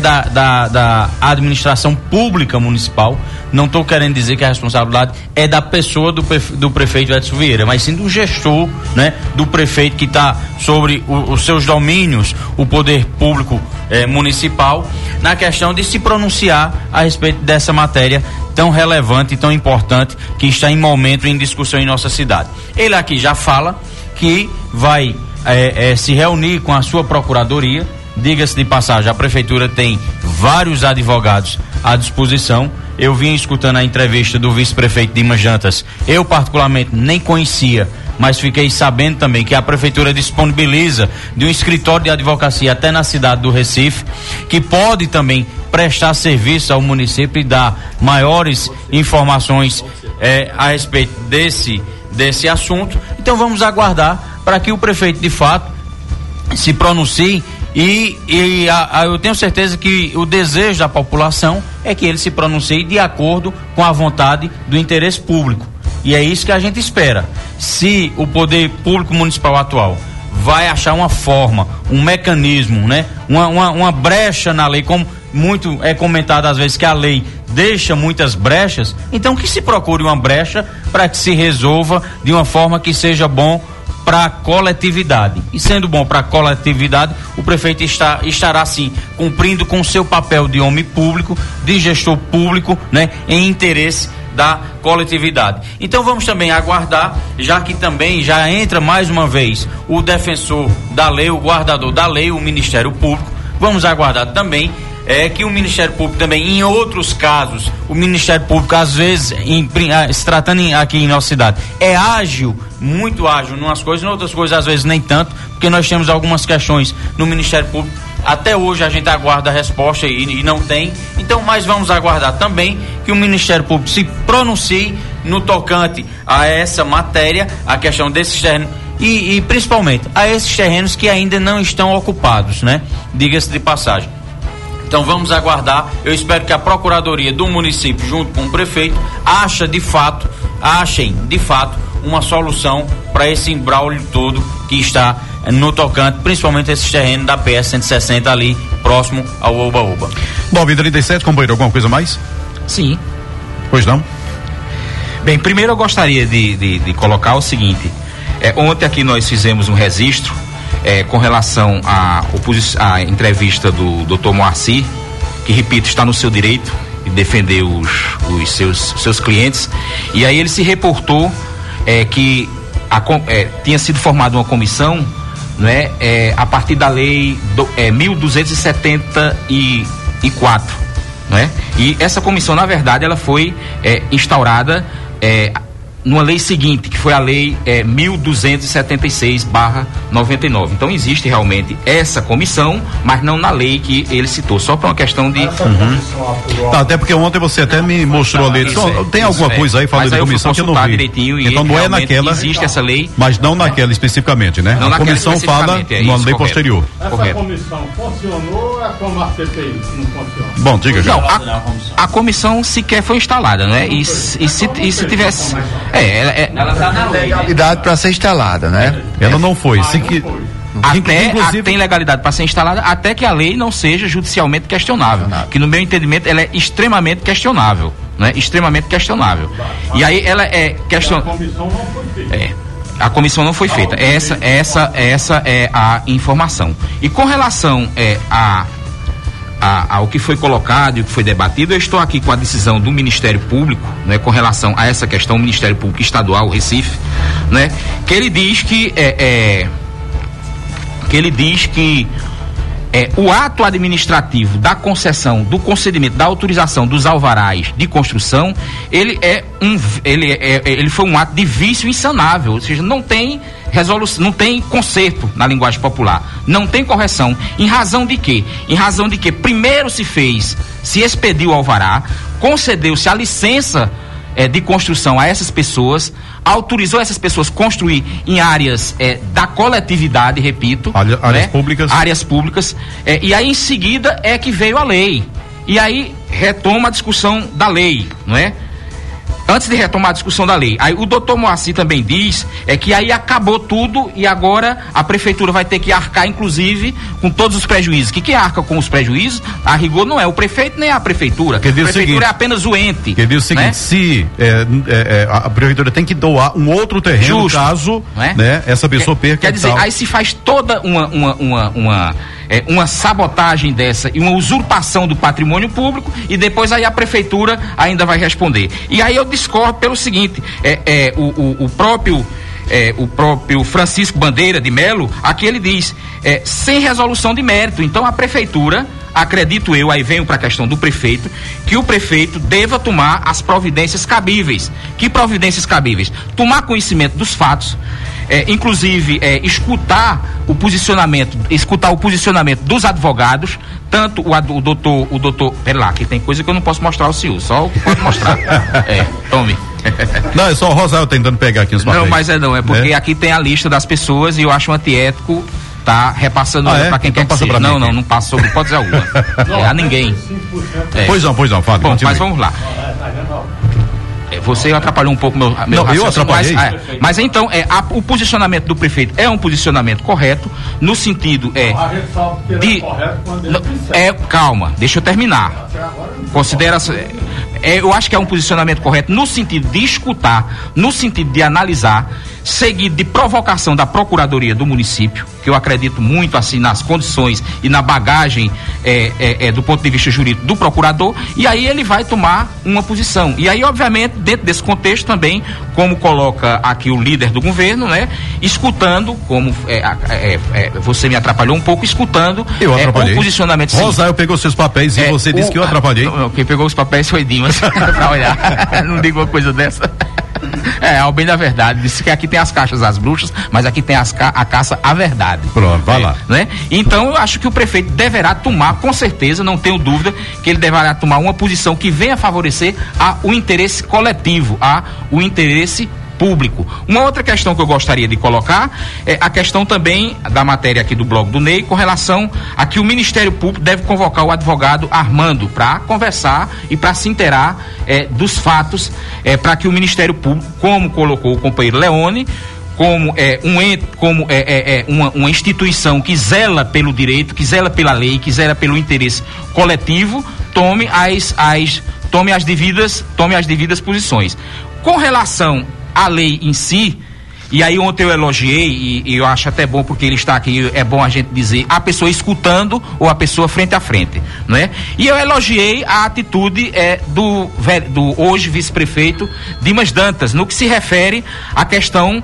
da administração pública municipal, não estou querendo dizer que a responsabilidade é da pessoa do prefeito Edson Vieira, mas sim do gestor, né? Do prefeito que está sobre os seus domínios, o poder público municipal, na questão de se pronunciar a respeito dessa matéria tão relevante e tão importante que está em momento em discussão em nossa cidade. Ele aqui já fala que vai se reunir com a sua procuradoria. Diga-se de passagem, a prefeitura tem vários advogados à disposição. Eu vim escutando a entrevista do vice-prefeito Dimas Jantas. Eu particularmente nem conhecia, mas fiquei sabendo também que a prefeitura disponibiliza de um escritório de advocacia até na cidade do Recife, que pode também prestar serviço ao município e dar maiores informações a respeito desse assunto. Então vamos aguardar para que o prefeito de fato se pronuncie. E eu tenho certeza que o desejo da população é que ele se pronuncie de acordo com a vontade do interesse público. E é isso que a gente espera. Se o poder público municipal atual vai achar uma forma, um mecanismo, né? Uma brecha na lei, como muito é comentado às vezes que a lei deixa muitas brechas, então que se procure uma brecha para que se resolva de uma forma que seja bom para a coletividade. E sendo bom para a coletividade, o prefeito estará sim cumprindo com o seu papel de homem público, de gestor público, né, em interesse da coletividade. Então vamos também aguardar, já que também já entra mais uma vez o defensor da lei, o guardador da lei, o Ministério Público. Vamos aguardar também que o Ministério Público também, em outros casos, o Ministério Público, às vezes, se tratando aqui em nossa cidade, é ágil, muito ágil em umas coisas, em outras coisas, às vezes, nem tanto, porque nós temos algumas questões no Ministério Público. Até hoje a gente aguarda a resposta e não tem. Então, mas vamos aguardar também que o Ministério Público se pronuncie no tocante a essa matéria, a questão desses terrenos e principalmente a esses terrenos que ainda não estão ocupados, né? Diga-se de passagem. Então vamos aguardar. Eu espero que a Procuradoria do município, junto com o prefeito, achem de fato uma solução para esse imbróglio todo que está no tocante, principalmente esses terrenos da PS 160 ali, próximo ao Oba-Oba. 9h37, companheiro, alguma coisa mais? Sim. Pois não? Bem, primeiro eu gostaria de colocar o seguinte, ontem aqui nós fizemos um registro com relação à entrevista do Dr. Moacir, que, repito, está no seu direito de defender os seus clientes, e aí ele se reportou que tinha sido formada uma comissão, né, a partir da lei 1274, né? E essa comissão, na verdade, ela foi instaurada numa lei seguinte, que foi a lei 1276/99. Então existe realmente essa comissão, mas não na lei que ele citou, só para uma questão de... Tá, até porque ontem você até me mostrou ali, tem alguma coisa aí falando de comissão que eu não vi. Direitinho, então não é naquela, existe essa lei, mas não naquela especificamente, né? Não, a comissão fala numa lei posterior. Essa comissão funcionou ou é como a CPI não funciona? Bom, diga já. Não, a comissão sequer foi instalada, né? E se tivesse... ela está na legalidade para ser instalada, né? Ela não foi. Inclusive, tem legalidade para ser instalada até que a lei não seja judicialmente questionável. Que no meu entendimento ela é extremamente questionável, né? Extremamente questionável. E aí ela é questionável. A comissão não foi feita. Essa é a informação. E com relação ao que foi colocado e o que foi debatido, eu estou aqui com a decisão do Ministério Público, né, com relação a essa questão, o Ministério Público Estadual, Recife, né, que ele diz que o ato administrativo da concessão, do concedimento, da autorização dos alvarás de construção, ele foi um ato de vício insanável, ou seja, não tem resolução, não tem conserto na linguagem popular, não tem correção. Em razão de quê? Em razão de que primeiro se expediu o alvará, concedeu-se a licença de construção a essas pessoas, autorizou essas pessoas construir em áreas da coletividade, repito, áreas públicas, e aí em seguida é que veio a lei, e aí retoma a discussão da lei, não é? Antes de retomar a discussão da lei, aí o doutor Moacir também diz que aí acabou tudo e agora a prefeitura vai ter que arcar, inclusive, com todos os prejuízos. Quem arca com os prejuízos, a rigor, não é o prefeito nem a prefeitura. A prefeitura é apenas o ente. Quer dizer o seguinte, né? Se a prefeitura tem que doar um outro terreno, justo, caso, né, essa pessoa perca. Quer dizer, aí se faz toda uma sabotagem dessa e uma usurpação do patrimônio público, e depois aí a prefeitura ainda vai responder. E aí eu discordo pelo seguinte, o próprio Francisco Bandeira de Melo, aqui ele diz, sem resolução de mérito. Então a prefeitura, acredito eu, aí venho para a questão do prefeito, que o prefeito deva tomar as providências cabíveis. Que providências cabíveis? Tomar conhecimento dos fatos, inclusive escutar o posicionamento dos advogados, tanto o doutor, pera lá, que tem coisa que eu não posso mostrar ao senhor, só o que pode mostrar. Tome. Não, é só o Rosário tentando pegar aqui os papéis. Não, mas não, é porque aqui tem a lista das pessoas e eu acho antiético tá repassando para quem então quer que seja. Não passa sobre hipótese alguma. A ninguém. Pois não, Fábio. Bom, mas vamos lá. Você atrapalhou um pouco meu raciocínio. Eu atrapalhei. Mas então, o posicionamento do prefeito é um posicionamento correto, no sentido calma, deixa eu terminar. eu acho que é um posicionamento correto no sentido de escutar, no sentido de analisar, seguido de provocação da Procuradoria do município, que eu acredito muito assim nas condições e na bagagem do ponto de vista jurídico do procurador, e aí ele vai tomar uma posição. E aí, obviamente, dentro desse contexto também, como coloca aqui o líder do governo, né, escutando, como você me atrapalhou um pouco, escutando o posicionamento. Rosário pegou seus papéis e você disse que eu atrapalhei. Quem pegou os papéis foi Dimas, pra olhar. Não digo uma coisa dessa. Ao bem da verdade, disse que aqui tem as caixas das bruxas, mas aqui tem a caça à verdade. Pronto, vai lá. Né? Então eu acho que o prefeito deverá tomar, com certeza, não tenho dúvida, que ele deverá tomar uma posição que venha favorecer o interesse coletivo, o interesse público. Uma outra questão que eu gostaria de colocar é a questão também da matéria aqui do blog do Ney, com relação a que o Ministério Público deve convocar o advogado Armando para conversar e para se inteirar dos fatos, para que o Ministério Público, como colocou o companheiro Leone, como uma instituição que zela pelo direito, que zela pela lei, que zela pelo interesse coletivo, tome as devidas posições. Com relação a lei em si, e aí ontem eu elogiei, e eu acho até bom porque ele está aqui, é bom a gente dizer a pessoa escutando ou a pessoa frente a frente, não é? E eu elogiei a atitude do hoje vice-prefeito Dimas Dantas, no que se refere à questão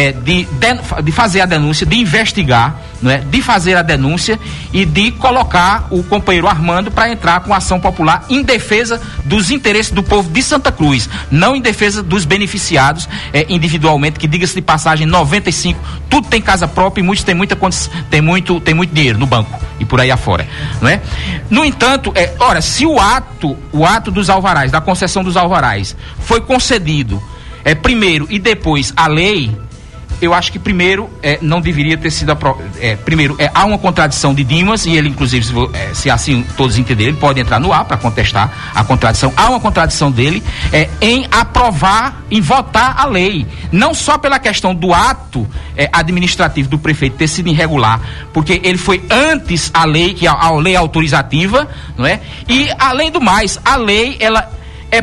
de fazer a denúncia, de investigar, não é? De fazer a denúncia e de colocar o companheiro Armando para entrar com ação popular em defesa dos interesses do povo de Santa Cruz, não em defesa dos beneficiados individualmente, que diga-se de passagem, 95, tudo tem casa própria e muitos têm tem muito dinheiro no banco e por aí afora, não é? No entanto, se o ato dos alvarás, da concessão dos alvarás, foi concedido primeiro e depois a lei, eu acho que primeiro não deveria ter sido primeiro há uma contradição de Dimas, e ele inclusive, se assim todos entenderem, ele pode entrar no ar para contestar a contradição. Há uma contradição dele em aprovar, em votar a lei, não só pela questão do ato administrativo do prefeito ter sido irregular, porque ele foi antes a lei, que a lei autorizativa, não é? E além do mais, a lei ela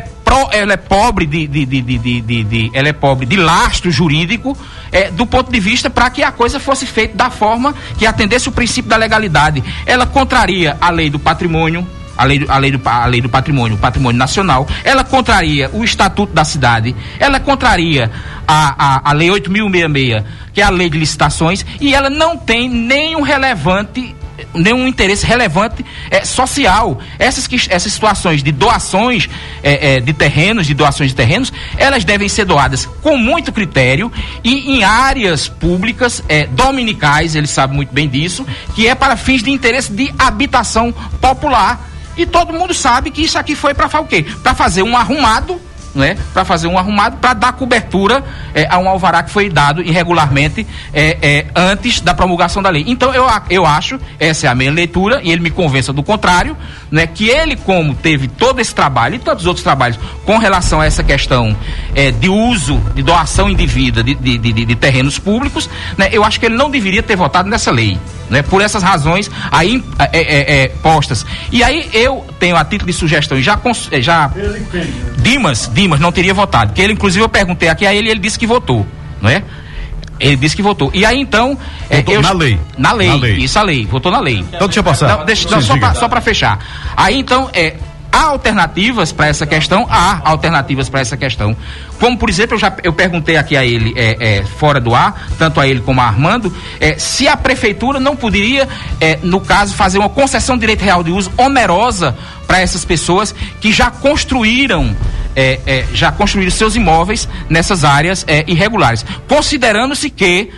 é pobre ela é pobre de lastro jurídico, do ponto de vista para que a coisa fosse feita da forma que atendesse o princípio da legalidade. Ela contraria a lei do patrimônio, a lei do patrimônio, o patrimônio nacional, ela contraria o estatuto da cidade, ela contraria a lei 8.066, que é a lei de licitações, e ela não tem nenhum interesse relevante social. Essas situações de doações de terrenos, elas devem ser doadas com muito critério e em áreas públicas dominicais, ele sabe muito bem disso, que é para fins de interesse de habitação popular. E todo mundo sabe que isso aqui foi para fazer o quê? Para fazer um arrumado, né? Para fazer um arrumado, para dar cobertura a um alvará que foi dado irregularmente antes da promulgação da lei. Então eu acho, essa é a minha leitura, e ele me convença do contrário, né? Que ele, como teve todo esse trabalho e tantos outros trabalhos com relação a essa questão de uso, de doação indevida de terrenos públicos, né? Eu acho que ele não deveria ter votado nessa lei, né? Por essas razões aí postas. E aí eu tenho, a título de sugestão, já Dimas não teria votado, porque ele, inclusive, eu perguntei aqui a ele e ele disse que votou, não é? Ele disse que votou. E aí, então... Na lei. Isso, a lei. Votou na lei. Então, deixa eu passar. Só para fechar. Aí, então, há alternativas para essa questão? Há alternativas para essa questão. Como, por exemplo, eu perguntei aqui a ele, fora do ar, tanto a ele como a Armando, se a prefeitura não poderia, no caso, fazer uma concessão de direito real de uso onerosa para essas pessoas que já construíram seus imóveis nessas áreas irregulares, considerando-se que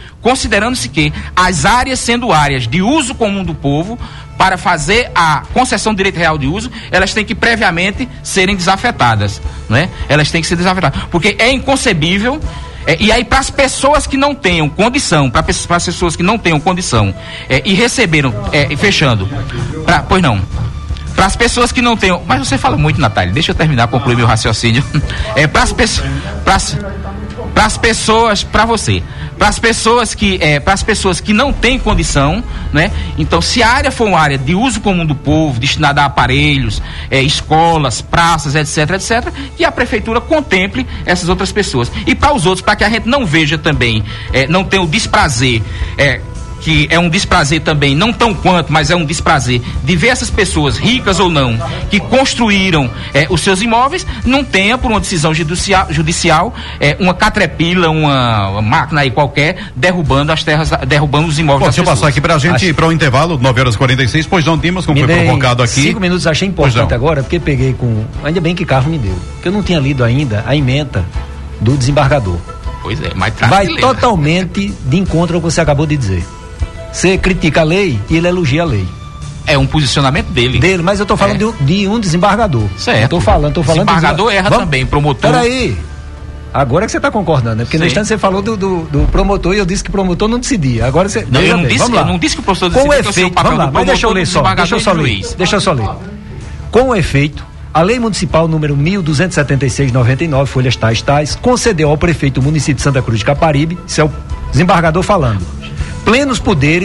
as áreas sendo áreas de uso comum do povo, para fazer a concessão de direito real de uso, elas têm que previamente serem desafetadas, né? Elas têm que ser desafetadas, porque é inconcebível. E aí, para as pessoas que não tenham condição, para as pessoas que não tenham condição e receberam, fechando, pois não. Para as pessoas que não tenham. Mas você fala muito, Natália, deixa eu terminar, concluir meu raciocínio. Para as pessoas. para as pessoas, para você, para as pessoas que não têm condição, né? Então, se a área for uma área de uso comum do povo, destinada a aparelhos, escolas, praças, etc, que a prefeitura contemple essas outras pessoas. E para os outros, para que a gente não veja também, não tenha o desprazer, que é um desprazer também, não tão quanto, mas é um desprazer de ver essas pessoas, ricas ou não, que construíram os seus imóveis, não tenha, por uma decisão judicial, uma catrepila, uma máquina aí qualquer, derrubando as terras, derrubando os imóveis. Deixa eu passar aqui pra gente ir para o intervalo, 9h46, pois não, Dimas, como foi provocado aqui. 5 minutos, achei importante agora, porque peguei ainda bem que carro me deu, porque eu não tinha lido ainda a ementa do desembargador. Pois é, mas vai totalmente de encontro ao que você acabou de dizer. Você critica a lei e ele elogia a lei. É um posicionamento dele. Mas eu tô falando de um desembargador. Certo. Eu tô falando. Desembargador erra também, promotor. Peraí. Agora que você está concordando, né? Porque no instante você falou do promotor e eu disse que o promotor não decidia. Agora você. Não, eu não disse que o professor decidia. Com o efeito, vamos lá, mas deixa eu só ler. Com o efeito, a Lei Municipal número 1276/99, folhas tais, concedeu ao prefeito do município de Santa Cruz de Caparibe, isso é o desembargador falando, plenos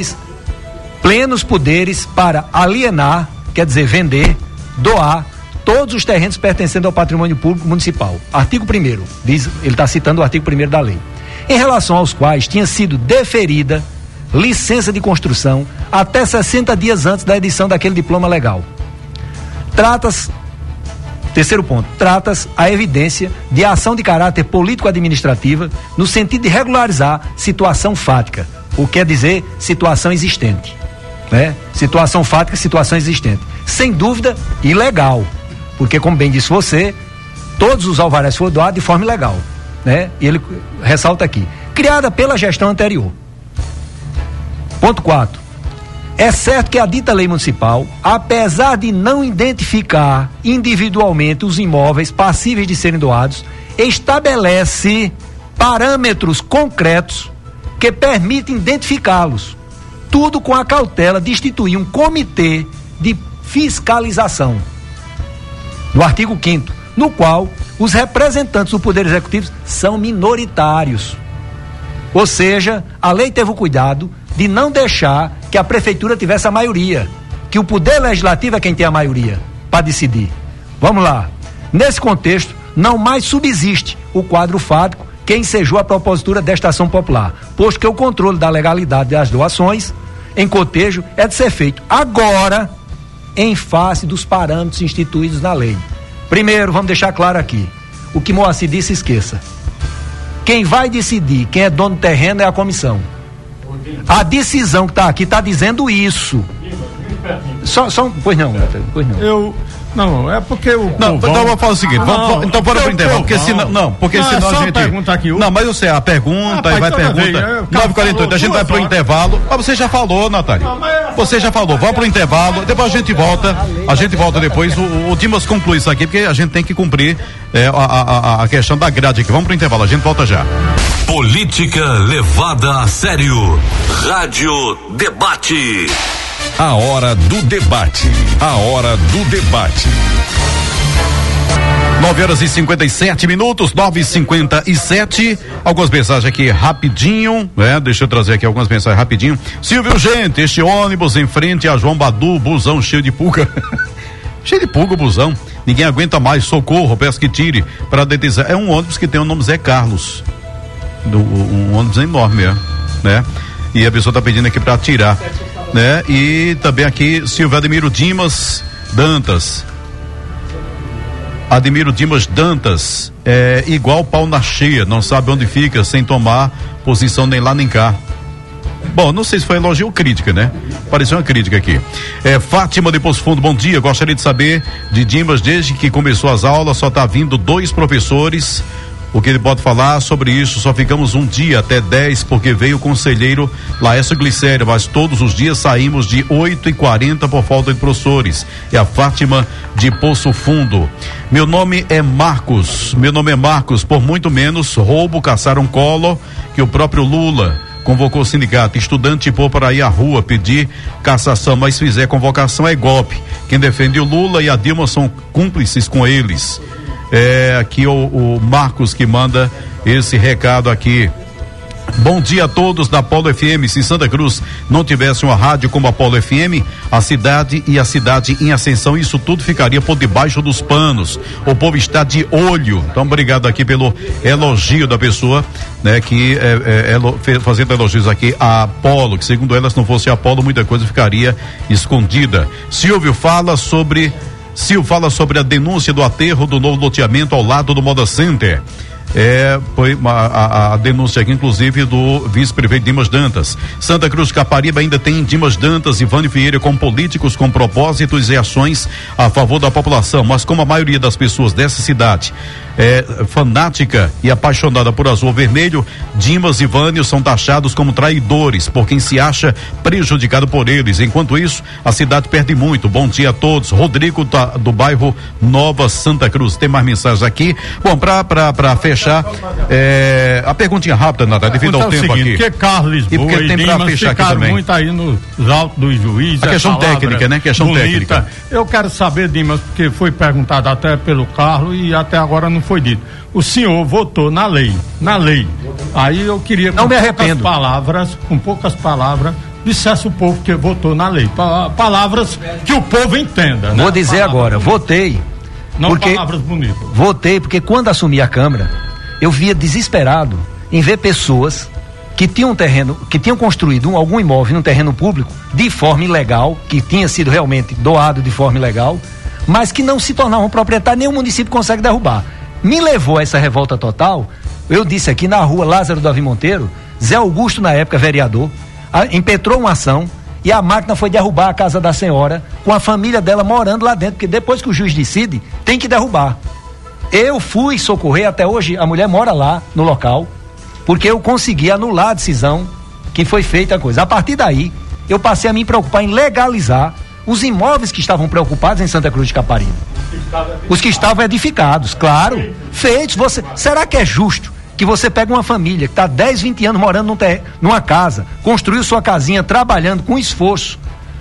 poderes para alienar, quer dizer, vender, doar todos os terrenos pertencendo ao patrimônio público municipal. Artigo 1º, diz, ele está citando o artigo 1º da lei, em relação aos quais tinha sido deferida licença de construção até 60 dias antes da edição daquele diploma legal. Terceiro ponto, trata-se a evidência de ação de caráter político-administrativa no sentido de regularizar situação fática, o que quer dizer situação existente, né? Situação fática, situação existente. Sem dúvida, ilegal, porque, como bem disse você, todos os alvarás foram doados de forma ilegal, né? E ele ressalta aqui, criada pela gestão anterior. Ponto 4. É certo que a dita lei municipal, apesar de não identificar individualmente os imóveis passíveis de serem doados, estabelece parâmetros concretos que permitem identificá-los, tudo com a cautela de instituir um comitê de fiscalização. No artigo 5º, no qual os representantes do Poder Executivo são minoritários. Ou seja, a lei teve o cuidado de não deixar que a prefeitura tivesse a maioria, que o Poder Legislativo é quem tem a maioria para decidir. Vamos lá. Nesse contexto, não mais subsiste o quadro fático que ensejou a propositura desta ação popular, posto que o controle da legalidade das doações em cotejo é de ser feito agora em face dos parâmetros instituídos na lei. Primeiro, vamos deixar claro aqui, o que Moacir disse, esqueça. Quem vai decidir quem é dono do terreno é a comissão. A decisão que está aqui está dizendo isso. Pois não. Não, é porque o. Não, então vamos fazer o seguinte, então bora pro intervalo, porque senão a gente. Pergunta aqui, não, mas eu sei, a pergunta, e vai pergunta. 9h48, a gente vai pro intervalo. Mas você já falou, Natália. Você já falou, vamos pro intervalo, depois a gente volta depois. O Dimas conclui isso aqui, porque a gente tem que cumprir a questão da grade aqui. Vamos pro intervalo, a gente volta já. Política levada a sério. Rádio Debate. A hora do debate. 9h57, 9h57. Algumas mensagens aqui rapidinho, né? Deixa eu trazer aqui algumas mensagens rapidinho. Silvio, gente, este ônibus em frente a João Badu, busão cheio de pulga. Cheio de pulga o busão. Ninguém aguenta mais, socorro, peço que tire para detizar. É um ônibus que tem o nome Zé Carlos. Um ônibus enorme, né? E a pessoa está pedindo aqui para tirar, né? E também aqui Silvio Ademiro Dimas Dantas. Ademiro Dimas Dantas é igual pau na cheia, não sabe onde fica, sem tomar posição nem lá nem cá. Bom, não sei se foi elogio ou crítica, né? Pareceu uma crítica aqui. Fátima de Poço Fundo, bom dia. Gostaria de saber de Dimas, desde que começou as aulas, só tá vindo 2 professores. O que ele pode falar sobre isso? Só ficamos um dia até 10, porque veio o conselheiro Laércio Glicério, mas todos os dias saímos de 8h40 por falta de professores. É a Fátima de Poço Fundo. Meu nome é Marcos, por muito menos roubo, caçaram Collor, que o próprio Lula convocou o sindicato, estudante pôr para ir à rua pedir cassação, mas se fizer convocação é golpe. Quem defende o Lula e a Dilma são cúmplices com eles. Aqui o Marcos que manda esse recado aqui. Bom dia a todos da Polo FM. Se Santa Cruz não tivesse uma rádio como a Polo FM, a cidade em ascensão, isso tudo ficaria por debaixo dos panos. O povo está de olho. Então, obrigado aqui pelo elogio da pessoa, né, que fazendo elogios aqui à Polo, que segundo ela, se não fosse a Polo, muita coisa ficaria escondida. Silvio fala sobre a denúncia do aterro do novo loteamento ao lado do Moda Center. Foi a denúncia aqui, inclusive, do vice-prefeito Dimas Dantas. Santa Cruz de Caparibe ainda tem Dimas Dantas e Vânia Vieira como políticos com propósitos e ações a favor da população, mas como a maioria das pessoas dessa cidade é fanática e apaixonada por azul ou vermelho, Dimas e Vânia são taxados como traidores por quem se acha prejudicado por eles. Enquanto isso, a cidade perde muito. Bom dia a todos. Rodrigo do bairro Nova Santa Cruz. Tem mais mensagens aqui. Bom, para fechar, a perguntinha rápida, Natália, devido ao tempo aqui. Porque Carlos Lisboa e tem para fechar aqui também. Muito aí nos altos dos juízes. A questão técnica, né? Questão bonita. Técnica. Eu quero saber, Dimas, porque foi perguntado até pelo Carlos e até agora não foi dito. O senhor votou na lei. Aí eu queria não me arrependo. Com poucas palavras, dissesse o povo que votou na lei. Palavras que o povo entenda, né? Vou dizer agora, votei. Não porque palavras bonitas. Votei porque quando assumi a Câmara, eu via desesperado em ver pessoas que tinham construído algum imóvel num terreno público de forma ilegal, que tinha sido realmente doado de forma ilegal, mas que não se tornavam proprietários, nem o município consegue derrubar. Me levou a essa revolta total. Eu disse aqui na rua Lázaro Davi Monteiro, Zé Augusto, na época vereador, impetrou uma ação e a máquina foi derrubar a casa da senhora, com a família dela morando lá dentro, porque depois que o juiz decide, tem que derrubar. Eu fui socorrer, até hoje a mulher mora lá no local, porque eu consegui anular a decisão que foi feita a coisa. A partir daí, eu passei a me preocupar em legalizar os imóveis que estavam preocupados em Santa Cruz de Caparibe. Os que estavam edificados, claro, feitos. Será que é justo que você pega uma família que está 10, 20 anos morando numa casa, construiu sua casinha, trabalhando com esforço,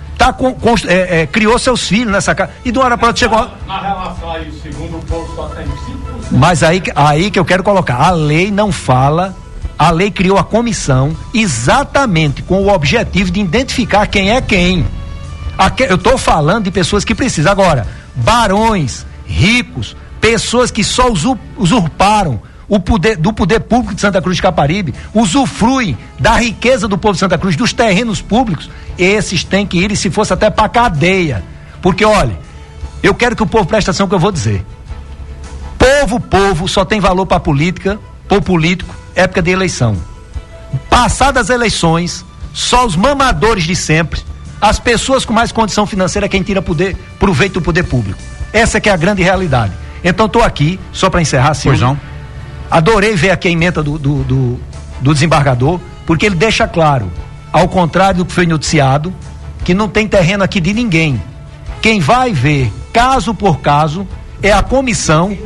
criou seus filhos nessa casa, e de uma hora para outra chegou... Na relação aí, segundo o povo, só tem 5%. Mas aí que eu quero colocar, a lei não fala, a lei criou a comissão exatamente com o objetivo de identificar quem é quem. Eu estou falando de pessoas que precisam. Agora, barões, ricos, pessoas que só usurparam do poder público de Santa Cruz de Caparibe, usufruem da riqueza do povo de Santa Cruz, dos terrenos públicos, esses têm que ir, e se fosse até para cadeia. Porque, olha, eu quero que o povo preste atenção no que eu vou dizer. Povo só tem valor para política, para político, época de eleição. Passadas as eleições, só os mamadores de sempre, as pessoas com mais condição financeira, quem tira proveito do poder público. Essa que é a grande realidade. Então estou aqui, só para encerrar, Silvio. Pois não. Adorei ver aqui a emenda do desembargador, porque ele deixa claro, ao contrário do que foi noticiado, que não tem terreno aqui de ninguém. Quem vai ver, caso por caso, é a comissão.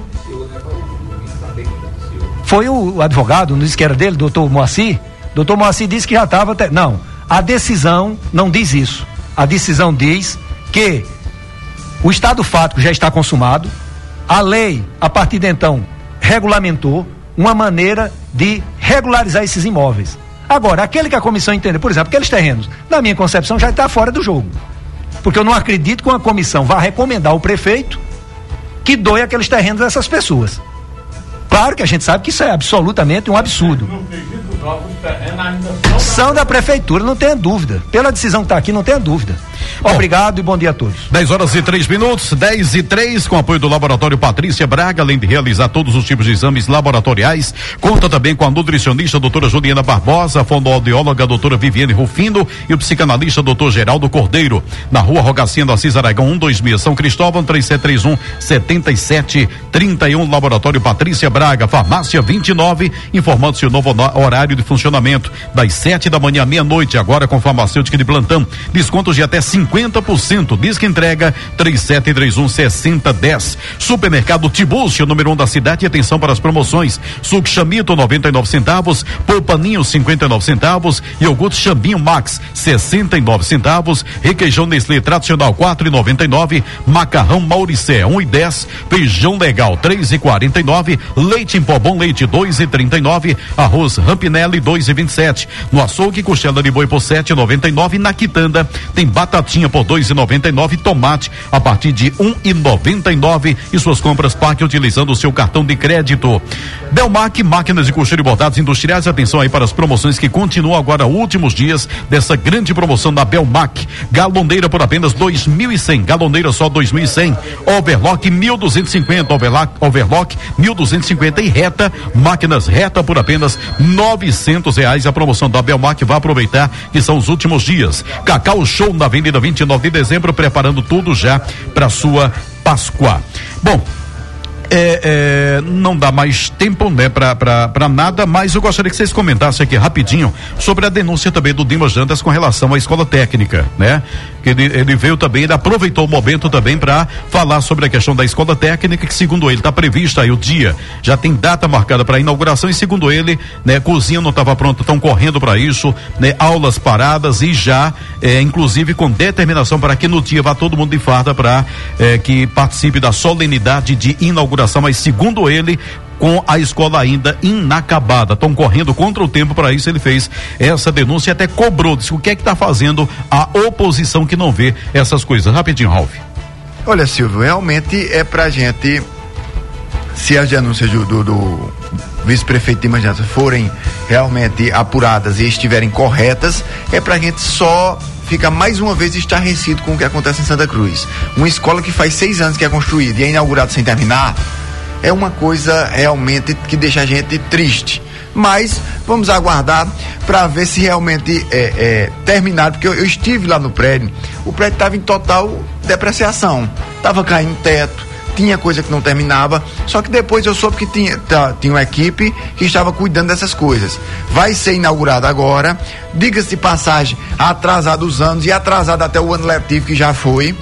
Foi o advogado, não disse que era dele, doutor Moacir? Doutor Moacir disse que já estava... Não, a decisão não diz isso. A decisão diz que o estado fático já está consumado, a lei, a partir de então, regulamentou uma maneira de regularizar esses imóveis. Agora, aquele que a comissão entende, por exemplo, aqueles terrenos, na minha concepção, já está fora do jogo. Porque eu não acredito que uma comissão vá recomendar ao prefeito que doe aqueles terrenos dessas pessoas. Claro que a gente sabe que isso é absolutamente um absurdo. São da prefeitura, não tenha dúvida. Pela decisão que está aqui, não tenha dúvida. Obrigado e bom dia a todos. 10h03, 10h03, com apoio do Laboratório Patrícia Braga, além de realizar todos os tipos de exames laboratoriais, conta também com a nutricionista doutora Juliana Barbosa, a fonoaudióloga doutora Viviane Rufino e o psicanalista doutor Geraldo Cordeiro, na rua Rogacinha do Assis Aragão 126, São Cristóvão, 3731-7731, Laboratório Patrícia Braga, farmácia 29, informando-se o novo horário de funcionamento, das 7 da manhã à meia-noite, agora com farmacêutica de plantão. Descontos de até 50%. Disque entrega 3731-6010. Supermercado Tibúcio, número 1 da cidade. Atenção para as promoções. Suco Chamito, 99 centavos. Poupaninho, 59 centavos. Iogurte Chambinho Max, 69 centavos. Requeijão Nestlé tradicional, 4,99. Macarrão Mauricé, 1,10. Feijão Legal, 3,49. Leite em pó Bom Leite, 2,39. Arroz Rampinelli, 2,27. No açougue, costela de boi por 7,99. Na quitanda tem batatinha por 2,99. Tomate a partir de 1,99. E suas compras pague utilizando o seu cartão de crédito. Belmac, máquinas de costura e bordados industriais. Atenção aí para as promoções que continuam agora, últimos dias dessa grande promoção da Belmac. Galoneira por apenas 2.100. Galoneira só 2.100. Overlock 1.250. Overlock 1.250 e reta. Máquinas reta por apenas R$900. A promoção da Belmac, vai aproveitar que são os últimos dias. Cacau Show na Avenida 29 de Dezembro, preparando tudo já para sua Páscoa. Bom, não dá mais tempo, né, pra nada, mas eu gostaria que vocês comentassem aqui rapidinho sobre a denúncia também do Dimas Jandas com relação à escola técnica, né? Que ele veio também, ele aproveitou o momento também para falar sobre a questão da escola técnica, que segundo ele está previsto aí o dia, já tem data marcada para inauguração e segundo ele, né, cozinha não estava pronta, estão correndo para isso, né, aulas paradas e já, inclusive com determinação para que no dia vá todo mundo de farda para que participe da solenidade de inauguração. Mas segundo ele, com a escola ainda inacabada, estão correndo contra o tempo para isso. Ele fez essa denúncia e até cobrou, disse o que é que está fazendo a oposição que não vê essas coisas. Rapidinho, Ralf. Olha, Silvio, realmente é pra gente, se as denúncias do vice-prefeito Dimas Jandas forem realmente apuradas e estiverem corretas, é pra gente só fica mais uma vez estarrecido com o que acontece em Santa Cruz. Uma escola que faz 6 anos que é construída e é inaugurada sem terminar, é uma coisa realmente que deixa a gente triste. Mas vamos aguardar para ver se realmente terminar, porque eu estive lá no prédio, o prédio estava em total depreciação, estava caindo teto, tinha coisa que não terminava, só que depois eu soube que tinha uma equipe que estava cuidando dessas coisas. Vai ser inaugurado agora, diga-se de passagem, atrasado os anos e atrasado até o ano letivo, que já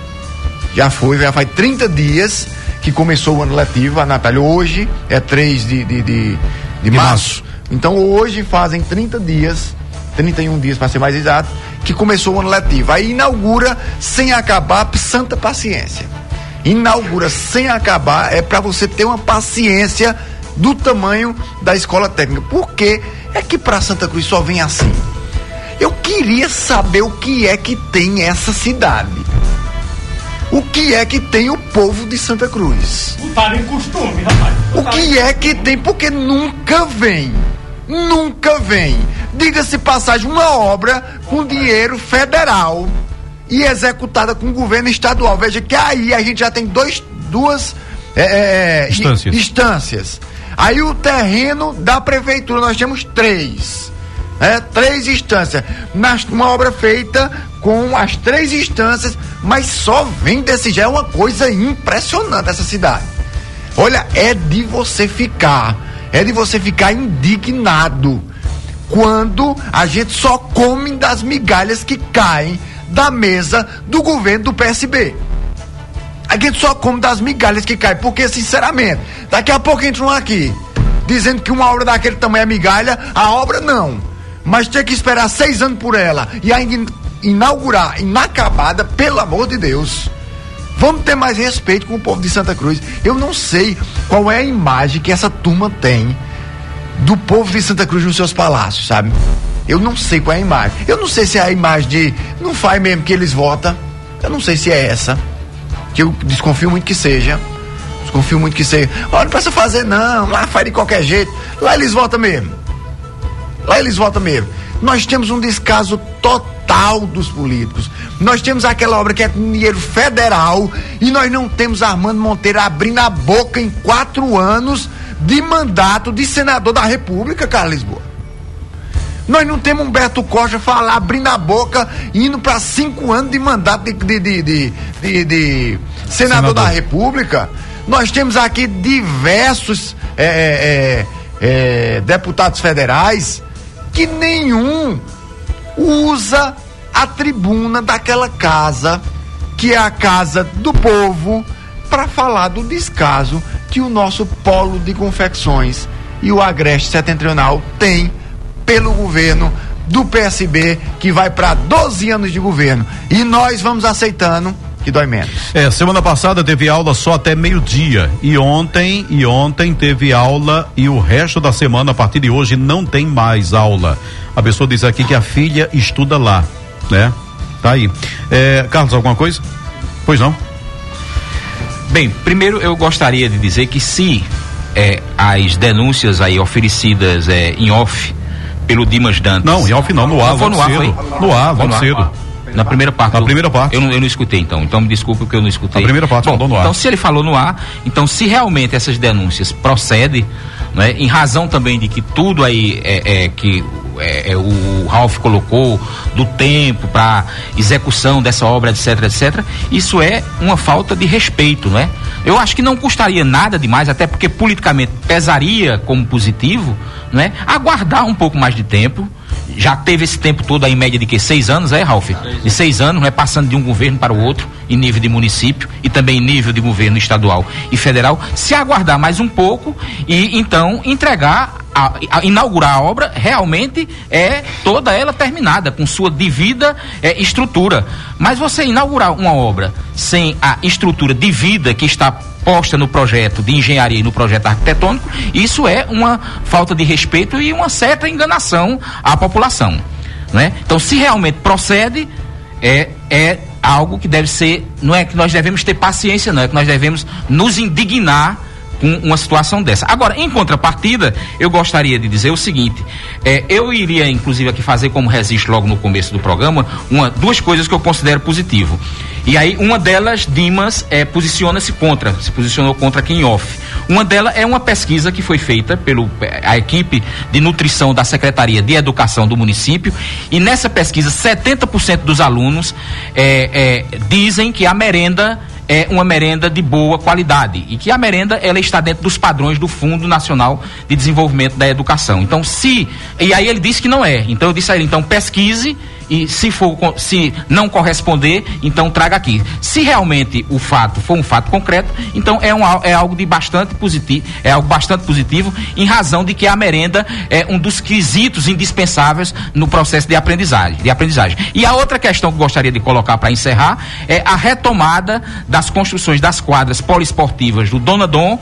faz 30 dias que começou o ano letivo, a Natália, hoje é 3 de março, então hoje fazem 31 dias para ser mais exato, que começou o ano letivo. Aí inaugura sem acabar, santa paciência. Inaugura sem acabar, é para você ter uma paciência do tamanho da escola técnica. Por que é que para Santa Cruz só vem assim? Eu queria saber o que é que tem essa cidade. O que é que tem o povo de Santa Cruz? Não tá nem costume, rapaz. O que é que tem? Porque nunca vem. Diga-se passagem, uma obra com dinheiro federal e executada com o governo estadual. Veja que aí a gente já tem duas instâncias. Aí o terreno da prefeitura, nós temos 3 instâncias. Uma obra feita com as 3 instâncias, mas só vem desse jeito. É uma coisa impressionante essa cidade. Olha, é de você ficar indignado quando a gente só come das migalhas que caem da mesa do governo do PSB. A gente só come das migalhas que caem, porque sinceramente, daqui a pouco entram aqui dizendo que uma obra daquele tamanho é migalha, a obra não, mas ter que esperar 6 anos por ela e ainda inaugurar inacabada, pelo amor de Deus. Vamos ter mais respeito com o povo de Santa Cruz. Eu não sei qual é a imagem que essa turma tem do povo de Santa Cruz nos seus palácios, sabe? Eu não sei qual é a imagem. Eu não sei se é a imagem de não faz mesmo que eles votam. Eu não sei se é essa, que eu desconfio muito que seja. Olha, não precisa fazer não, lá faz de qualquer jeito. Lá eles votam mesmo. Nós temos um descaso total dos políticos. Nós temos aquela obra que é com dinheiro federal e nós não temos Armando Monteiro abrindo a boca em 4 anos de mandato de senador da República, Carlos Lisboa. Nós não temos Humberto Costa abrindo a boca, indo para 5 anos de mandato de senador da República. Nós temos aqui diversos deputados federais que nenhum usa a tribuna daquela casa, que é a casa do povo, para falar do descaso que o nosso polo de confecções e o Agreste Setentrional tem pelo governo do PSB, que vai para 12 anos de governo, e nós vamos aceitando que dói menos. Semana passada teve aula só até meio-dia, e ontem teve aula, e o resto da semana, a partir de hoje, não tem mais aula. A pessoa diz aqui que a filha estuda lá, né? Tá aí. Carlos, alguma coisa? Pois não? Bem, primeiro eu gostaria de dizer que se as denúncias aí oferecidas em off pelo Dimas Dantas. Não, em off não, no ar, logo cedo. No ar, logo cedo. Na primeira parte. Na primeira parte. Eu não escutei, então me desculpe porque eu não escutei. Na primeira parte, falou no ar. Então, se ele falou no ar, então se realmente essas denúncias procedem, né, em razão também de que tudo aí o Ralf colocou do tempo para execução dessa obra, etc, isso é uma falta de respeito, né? Eu acho que não custaria nada demais, até porque politicamente pesaria como positivo, né? Aguardar um pouco mais de tempo. Já teve esse tempo todo aí, em média de 6 anos, Ralf? De 6 anos, né? Passando de um governo para o outro, em nível de município e também em nível de governo estadual e federal. Se aguardar mais um pouco e então inaugurar a obra, realmente toda ela terminada, com sua devida estrutura. Mas você inaugurar uma obra sem a estrutura devida que está posta no projeto de engenharia e no projeto arquitetônico, isso é uma falta de respeito e uma certa enganação à população, né? Então, se realmente procede, é algo que deve ser, não é que nós devemos ter paciência, não, é que nós devemos nos indignar com uma situação dessa. Agora, em contrapartida, eu gostaria de dizer o seguinte, eu iria inclusive aqui fazer como registro logo no começo do programa, duas coisas que eu considero positivo. E aí, uma delas, Dimas se posicionou contra aqui em off. Uma delas é uma pesquisa que foi feita pela equipe de nutrição da Secretaria de Educação do município, e nessa pesquisa 70% dos alunos dizem que a merenda é uma merenda de boa qualidade e que a merenda ela está dentro dos padrões do Fundo Nacional de Desenvolvimento da Educação. Então, e aí ele disse que não é. Então eu disse a ele, então pesquise, e se não corresponder, então traga aqui. Se realmente o fato for um fato concreto, então é algo bastante positivo, em razão de que a merenda é um dos quesitos indispensáveis no processo de aprendizagem. E a outra questão que eu gostaria de colocar para encerrar é a retomada das construções das quadras poliesportivas do Dona Dom,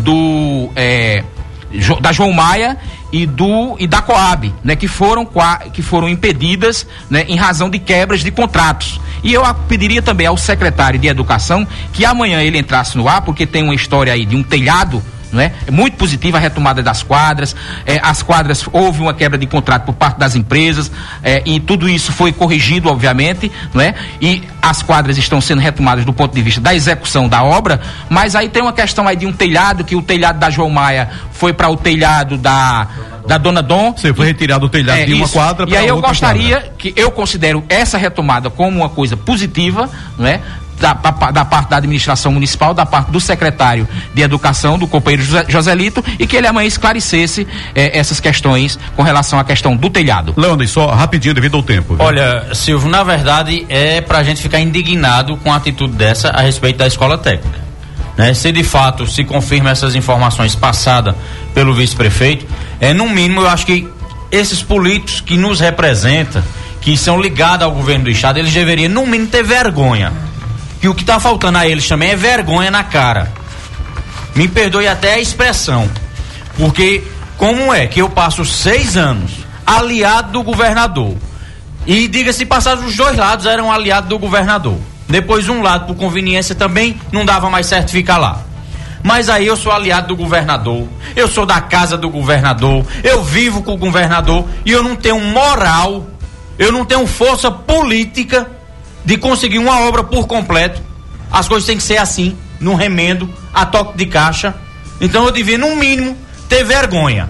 da João Maia e da Coab, né, que foram impedidas, né, em razão de quebras de contratos. E eu pediria também ao secretário de Educação que amanhã ele entrasse no ar, porque tem uma história aí de um telhado, não é? É muito positiva a retomada das quadras. As quadras, houve uma quebra de contrato por parte das empresas, e tudo isso foi corrigido, obviamente, não é? E as quadras estão sendo retomadas do ponto de vista da execução da obra, mas aí tem uma questão aí de um telhado, que o telhado da João Maia foi para o telhado da Dona Dom. Você foi retirado do telhado de uma quadra para outra. E aí eu gostaria que eu considero essa retomada como uma coisa positiva, não é? Da parte da administração municipal, da parte do secretário de Educação, do companheiro Joselito, e que ele amanhã esclarecesse essas questões com relação à questão do telhado. Leandro, só rapidinho devido ao tempo. Viu? Olha, Silvio, na verdade é pra gente ficar indignado com a atitude dessa a respeito da escola técnica, né? Se de fato se confirma essas informações passadas pelo vice-prefeito, no mínimo eu acho que esses políticos que nos representam, que são ligados ao governo do estado, eles deveriam no mínimo ter vergonha. Que o que está faltando a eles também é vergonha na cara. Me perdoe até a expressão, porque como é que eu passo 6 anos aliado do governador, e diga-se passado, os dois lados eram aliados do governador, depois um lado por conveniência também não dava mais certo ficar lá, mas aí eu sou aliado do governador, eu sou da casa do governador, eu vivo com o governador, e eu não tenho moral, eu não tenho força política de conseguir uma obra por completo. As coisas têm que ser assim, num remendo, a toque de caixa. Então eu devia, no mínimo, ter vergonha.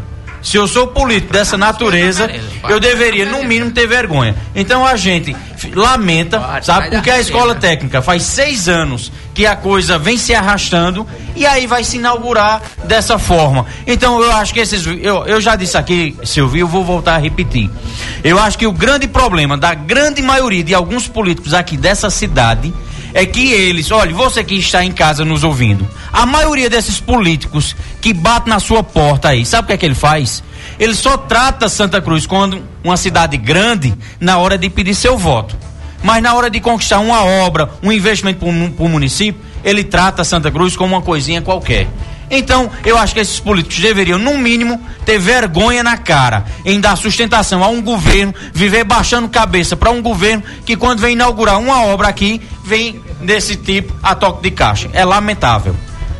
Se eu sou político dessa natureza, eu deveria, no mínimo, ter vergonha. Então a gente lamenta, sabe? Porque a escola técnica faz 6 anos que a coisa vem se arrastando e aí vai se inaugurar dessa forma. Então eu acho que eu já disse aqui, Silvio, eu vou voltar a repetir. Eu acho que o grande problema da grande maioria de alguns políticos aqui dessa cidade é que eles, olha, você que está em casa nos ouvindo, a maioria desses políticos que batem na sua porta aí, sabe o que é que ele faz? Ele só trata Santa Cruz como uma cidade grande na hora de pedir seu voto. Mas na hora de conquistar uma obra, um investimento para o município, ele trata Santa Cruz como uma coisinha qualquer. Então, eu acho que esses políticos deveriam, no mínimo, ter vergonha na cara em dar sustentação a um governo, viver baixando cabeça para um governo que, quando vem inaugurar uma obra aqui, vem desse tipo a toque de caixa. É lamentável.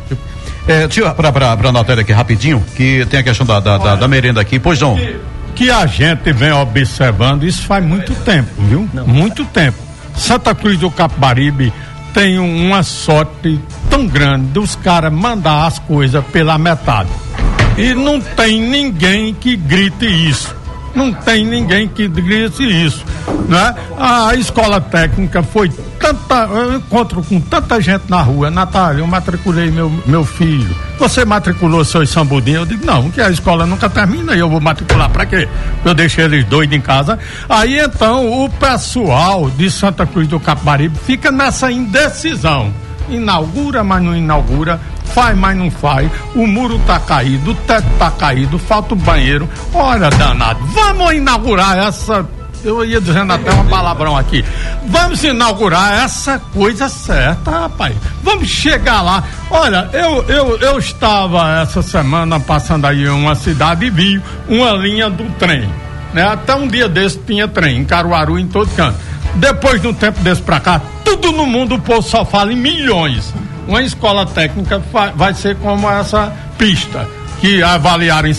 Para anotar aqui rapidinho, que tem a questão da merenda aqui. Pois não. Que a gente vem observando, isso faz muito tempo, viu? Muito tempo. Santa Cruz do Capibaribe tem uma sorte tão grande dos caras mandar as coisas pela metade. E não tem ninguém que grite isso. Não tem ninguém que grite isso, né? A escola técnica foi eu encontro com tanta gente na rua. Natália, eu matriculei meu filho. Você matriculou seus sambudinhos? Eu digo, não, que a escola nunca termina e eu vou matricular pra quê? Eu deixei eles doidos em casa. Aí então o pessoal de Santa Cruz do Capibaribe fica nessa indecisão. Inaugura, mas não inaugura, faz, mas não faz, o muro tá caído, o teto tá caído, falta o banheiro. Olha, danado, vamos inaugurar essa, eu ia dizendo até um palavrão aqui, vamos inaugurar essa coisa certa, rapaz, vamos chegar lá. Olha, eu estava essa semana passando aí em uma cidade e vi uma linha do trem, né? Até um dia desse tinha trem, em Caruaru, em todo canto. Depois de um tempo desse pra cá, tudo no mundo o povo só fala em milhões. Uma escola técnica vai ser como essa pista, que avaliaram em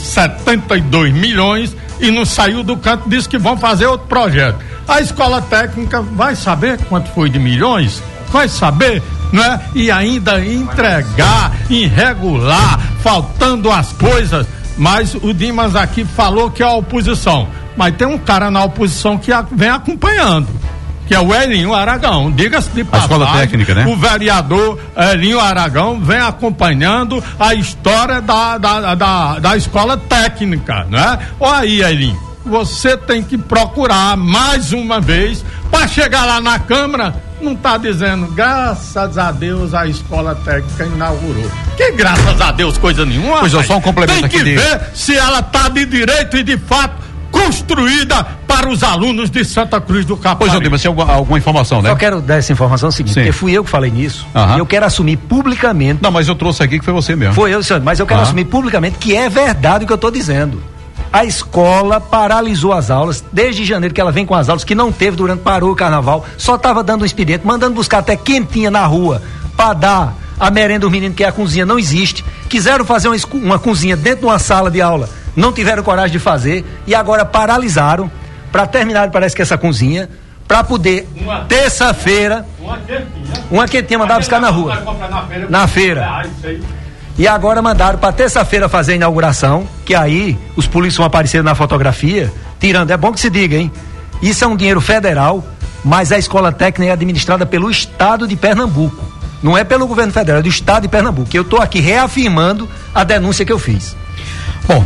72 milhões e não saiu do canto, disse que vão fazer outro projeto. A escola técnica vai saber quanto foi de milhões? Vai saber, não é? E ainda entregar, irregular, faltando as coisas. Mas o Dimas aqui falou que é a oposição. Mas tem um cara na oposição que vem acompanhando, que é o Elinho Aragão, diga-se de passagem, a escola técnica, né? O vereador Elinho Aragão vem acompanhando a história da escola técnica, né? Olha aí, Elinho, você tem que procurar mais uma vez para chegar lá na Câmara, não tá dizendo, graças a Deus a escola técnica inaugurou. Que graças a Deus coisa nenhuma. Pois é, só um complemento aqui. Tem que ver se ela tá de direito e de fato construída para os alunos de Santa Cruz do Capibaribe. Pois é, você tem alguma informação, né? Eu quero dar essa informação seguinte, porque fui eu que falei nisso, e eu quero assumir publicamente. Não, mas eu trouxe aqui que foi você mesmo. Foi eu, senhor, mas eu quero assumir publicamente que é verdade o que eu estou dizendo. A escola paralisou as aulas, desde janeiro que ela vem com as aulas, que não teve parou o carnaval, só estava dando um expediente, mandando buscar até quentinha na rua, para dar a merenda do menino, que a cozinha não existe. Quiseram fazer uma cozinha dentro de uma sala de aula, não tiveram coragem de fazer e agora paralisaram para terminar, parece que essa cozinha, para poder terça-feira uma quentinha mandar buscar na rua, na feira. E agora mandaram para terça-feira fazer a inauguração, que aí os polícias vão aparecer na fotografia, tirando, é bom que se diga, hein? Isso é um dinheiro federal, mas a escola técnica é administrada pelo Estado de Pernambuco. Não é pelo governo federal, é do Estado de Pernambuco. Eu estou aqui reafirmando a denúncia que eu fiz. Bom,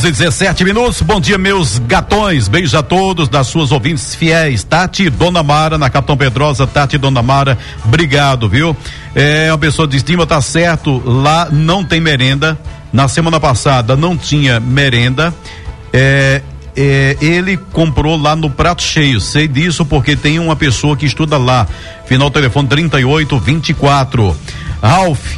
10h17. Bom dia, meus gatões. Beijo a todos das suas ouvintes fiéis. Tati e Dona Mara, na Capitão Pedrosa. Tati e Dona Mara, obrigado, viu? Uma pessoa de estima, tá certo. Lá não tem merenda. Na semana passada não tinha merenda. Ele comprou lá no Prato Cheio. Sei disso porque tem uma pessoa que estuda lá. Final telefone 3824. Ralph,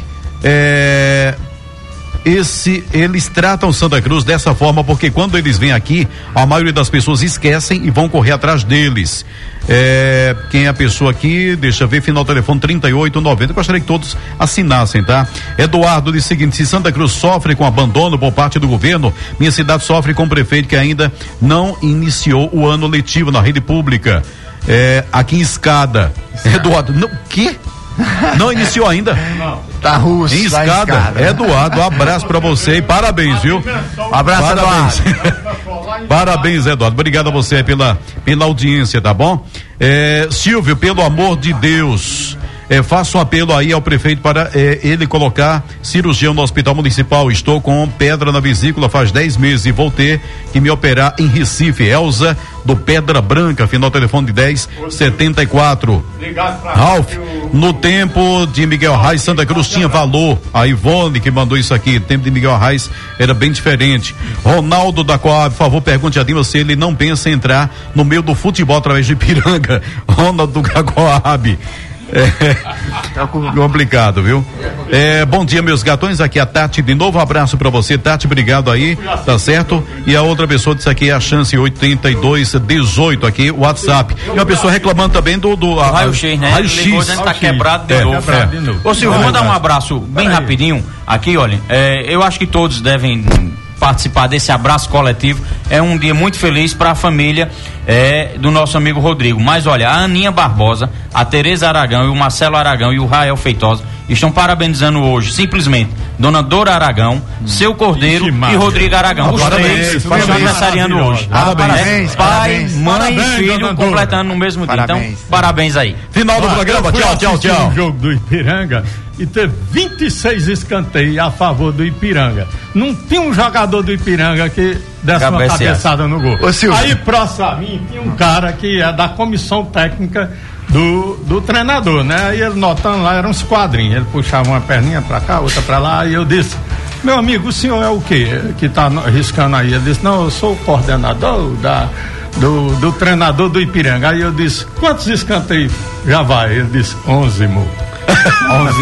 eles tratam Santa Cruz dessa forma porque quando eles vêm aqui, a maioria das pessoas esquecem e vão correr atrás deles. Quem é a pessoa aqui? Deixa eu ver, final telefone 3890. Gostaria que todos assinassem, tá? Eduardo diz o seguinte: se Santa Cruz sofre com abandono por parte do governo, minha cidade sofre com o prefeito que ainda não iniciou o ano letivo na rede pública. Aqui em Escada. Eduardo, não, que? Não iniciou ainda? Não. russo. Em escada. Eduardo, um abraço pra você e parabéns, viu? Um abraço, parabéns. Parabéns, Eduardo. Obrigado a você pela audiência, tá bom? Silvio, pelo amor de Deus, faço um apelo aí ao prefeito para ele colocar cirurgião no hospital municipal. Estou com pedra na vesícula faz 10 meses e vou ter que me operar em Recife. Elza do Pedra Branca, final telefone de 1074. Ralf, no tempo de Miguel Reis, Santa Cruz tinha valor. A Ivone que mandou isso aqui, o tempo de Miguel Reis era bem diferente. Ronaldo da Coab, por favor, pergunte a Dilma se ele não pensa em entrar no meio do futebol através de Ipiranga. Ronaldo da Coab. Complicado, viu? Bom dia, meus gatões, aqui é a Tati, de novo um abraço pra você, Tati, obrigado aí, tá certo? E a outra pessoa disse aqui, a chance 8218 aqui, WhatsApp. E uma pessoa reclamando também do raio-x, né? Raio-x. Tá quebrado de novo. Ô Silvio, vou dar um abraço bem rapidinho aqui, olha, eu acho que todos devem participar desse abraço coletivo. É um dia muito feliz para a família do nosso amigo Rodrigo. Mas olha, a Aninha Barbosa, a Tereza Aragão e o Marcelo Aragão e o Rael Feitosa estão parabenizando hoje, simplesmente, Dona Dora Aragão, Seu Cordeiro e Rodrigo Aragão. Os três estão aniversariando hoje. Parabéns. Pai, mãe e filho completando no mesmo dia. Então, parabéns aí. Final do programa, tchau. O jogo do Ipiranga e teve 26 escanteios a favor do Ipiranga. Não tinha um jogador do Ipiranga que desse uma cabeçada no gol. Aí próximo a mim tinha um cara que é da comissão técnica do treinador, né? Aí ele notando lá, eram uns quadrinhos, ele puxava uma perninha pra cá, outra pra lá, e eu disse: meu amigo, o senhor é o quê que tá riscando aí? Ele disse: não, eu sou o coordenador do treinador do Ipiranga. Aí eu disse: quantos escanteios já vai? Ele disse: 11, mo. 11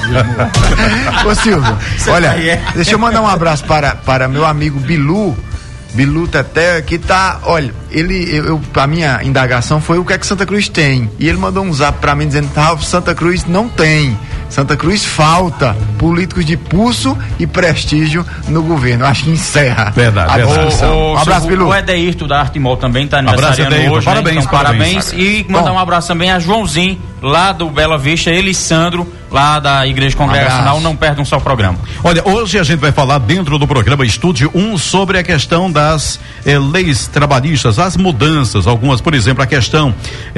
Ô Silvio, olha, deixa eu mandar um abraço para meu amigo Bilu Teté, que tá, olha, a minha indagação foi o que é que Santa Cruz tem, e ele mandou um zap pra mim dizendo: Santa Cruz não tem, Santa Cruz falta políticos de pulso e prestígio no governo. Acho que encerra a discussão. Um abraço, Bilu. O Edeirto da Artimol também tá aniversariando hoje, parabéns, então, parabéns. E mandar um abraço também a Joãozinho, lá do Bela Vista, Elisandro, lá da Igreja Congregacional. Não perdam só o programa. Olha, hoje a gente vai falar dentro do programa Estúdio 1 sobre a questão das leis trabalhistas, as mudanças, algumas, por exemplo, a questão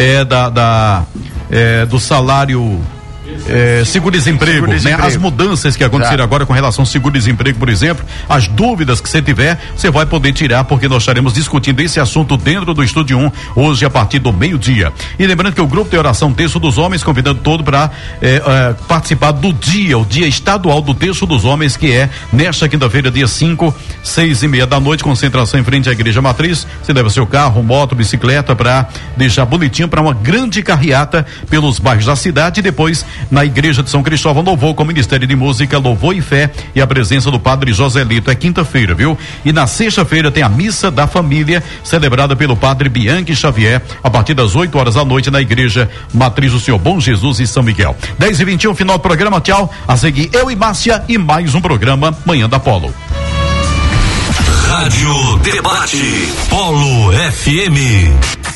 do salário seguro-desemprego, né? As mudanças que aconteceram agora com relação ao seguro-desemprego, por exemplo, as dúvidas que você tiver, você vai poder tirar, porque nós estaremos discutindo esse assunto dentro do Estúdio 1, hoje a partir do meio-dia. E lembrando que o grupo de oração Terço dos Homens, convidando todo para participar do o dia estadual do Terço dos Homens, que é nesta quinta-feira, dia 5, 6:30 da noite, concentração em frente à Igreja Matriz. Você leva seu carro, moto, bicicleta, para deixar bonitinho para uma grande carreata pelos bairros da cidade, e depois na Igreja de São Cristóvão Louvor, com o Ministério de Música, Louvor e Fé, e a presença do Padre Joselito. É quinta-feira, viu? E na sexta-feira tem a Missa da Família, celebrada pelo Padre Bianchi Xavier, a partir das 8 horas da noite, na Igreja Matriz do Senhor Bom Jesus e São Miguel. 10:21, final do programa, tchau. A seguir, eu e Márcia e mais um programa Manhã da Polo. Rádio Debate Polo FM.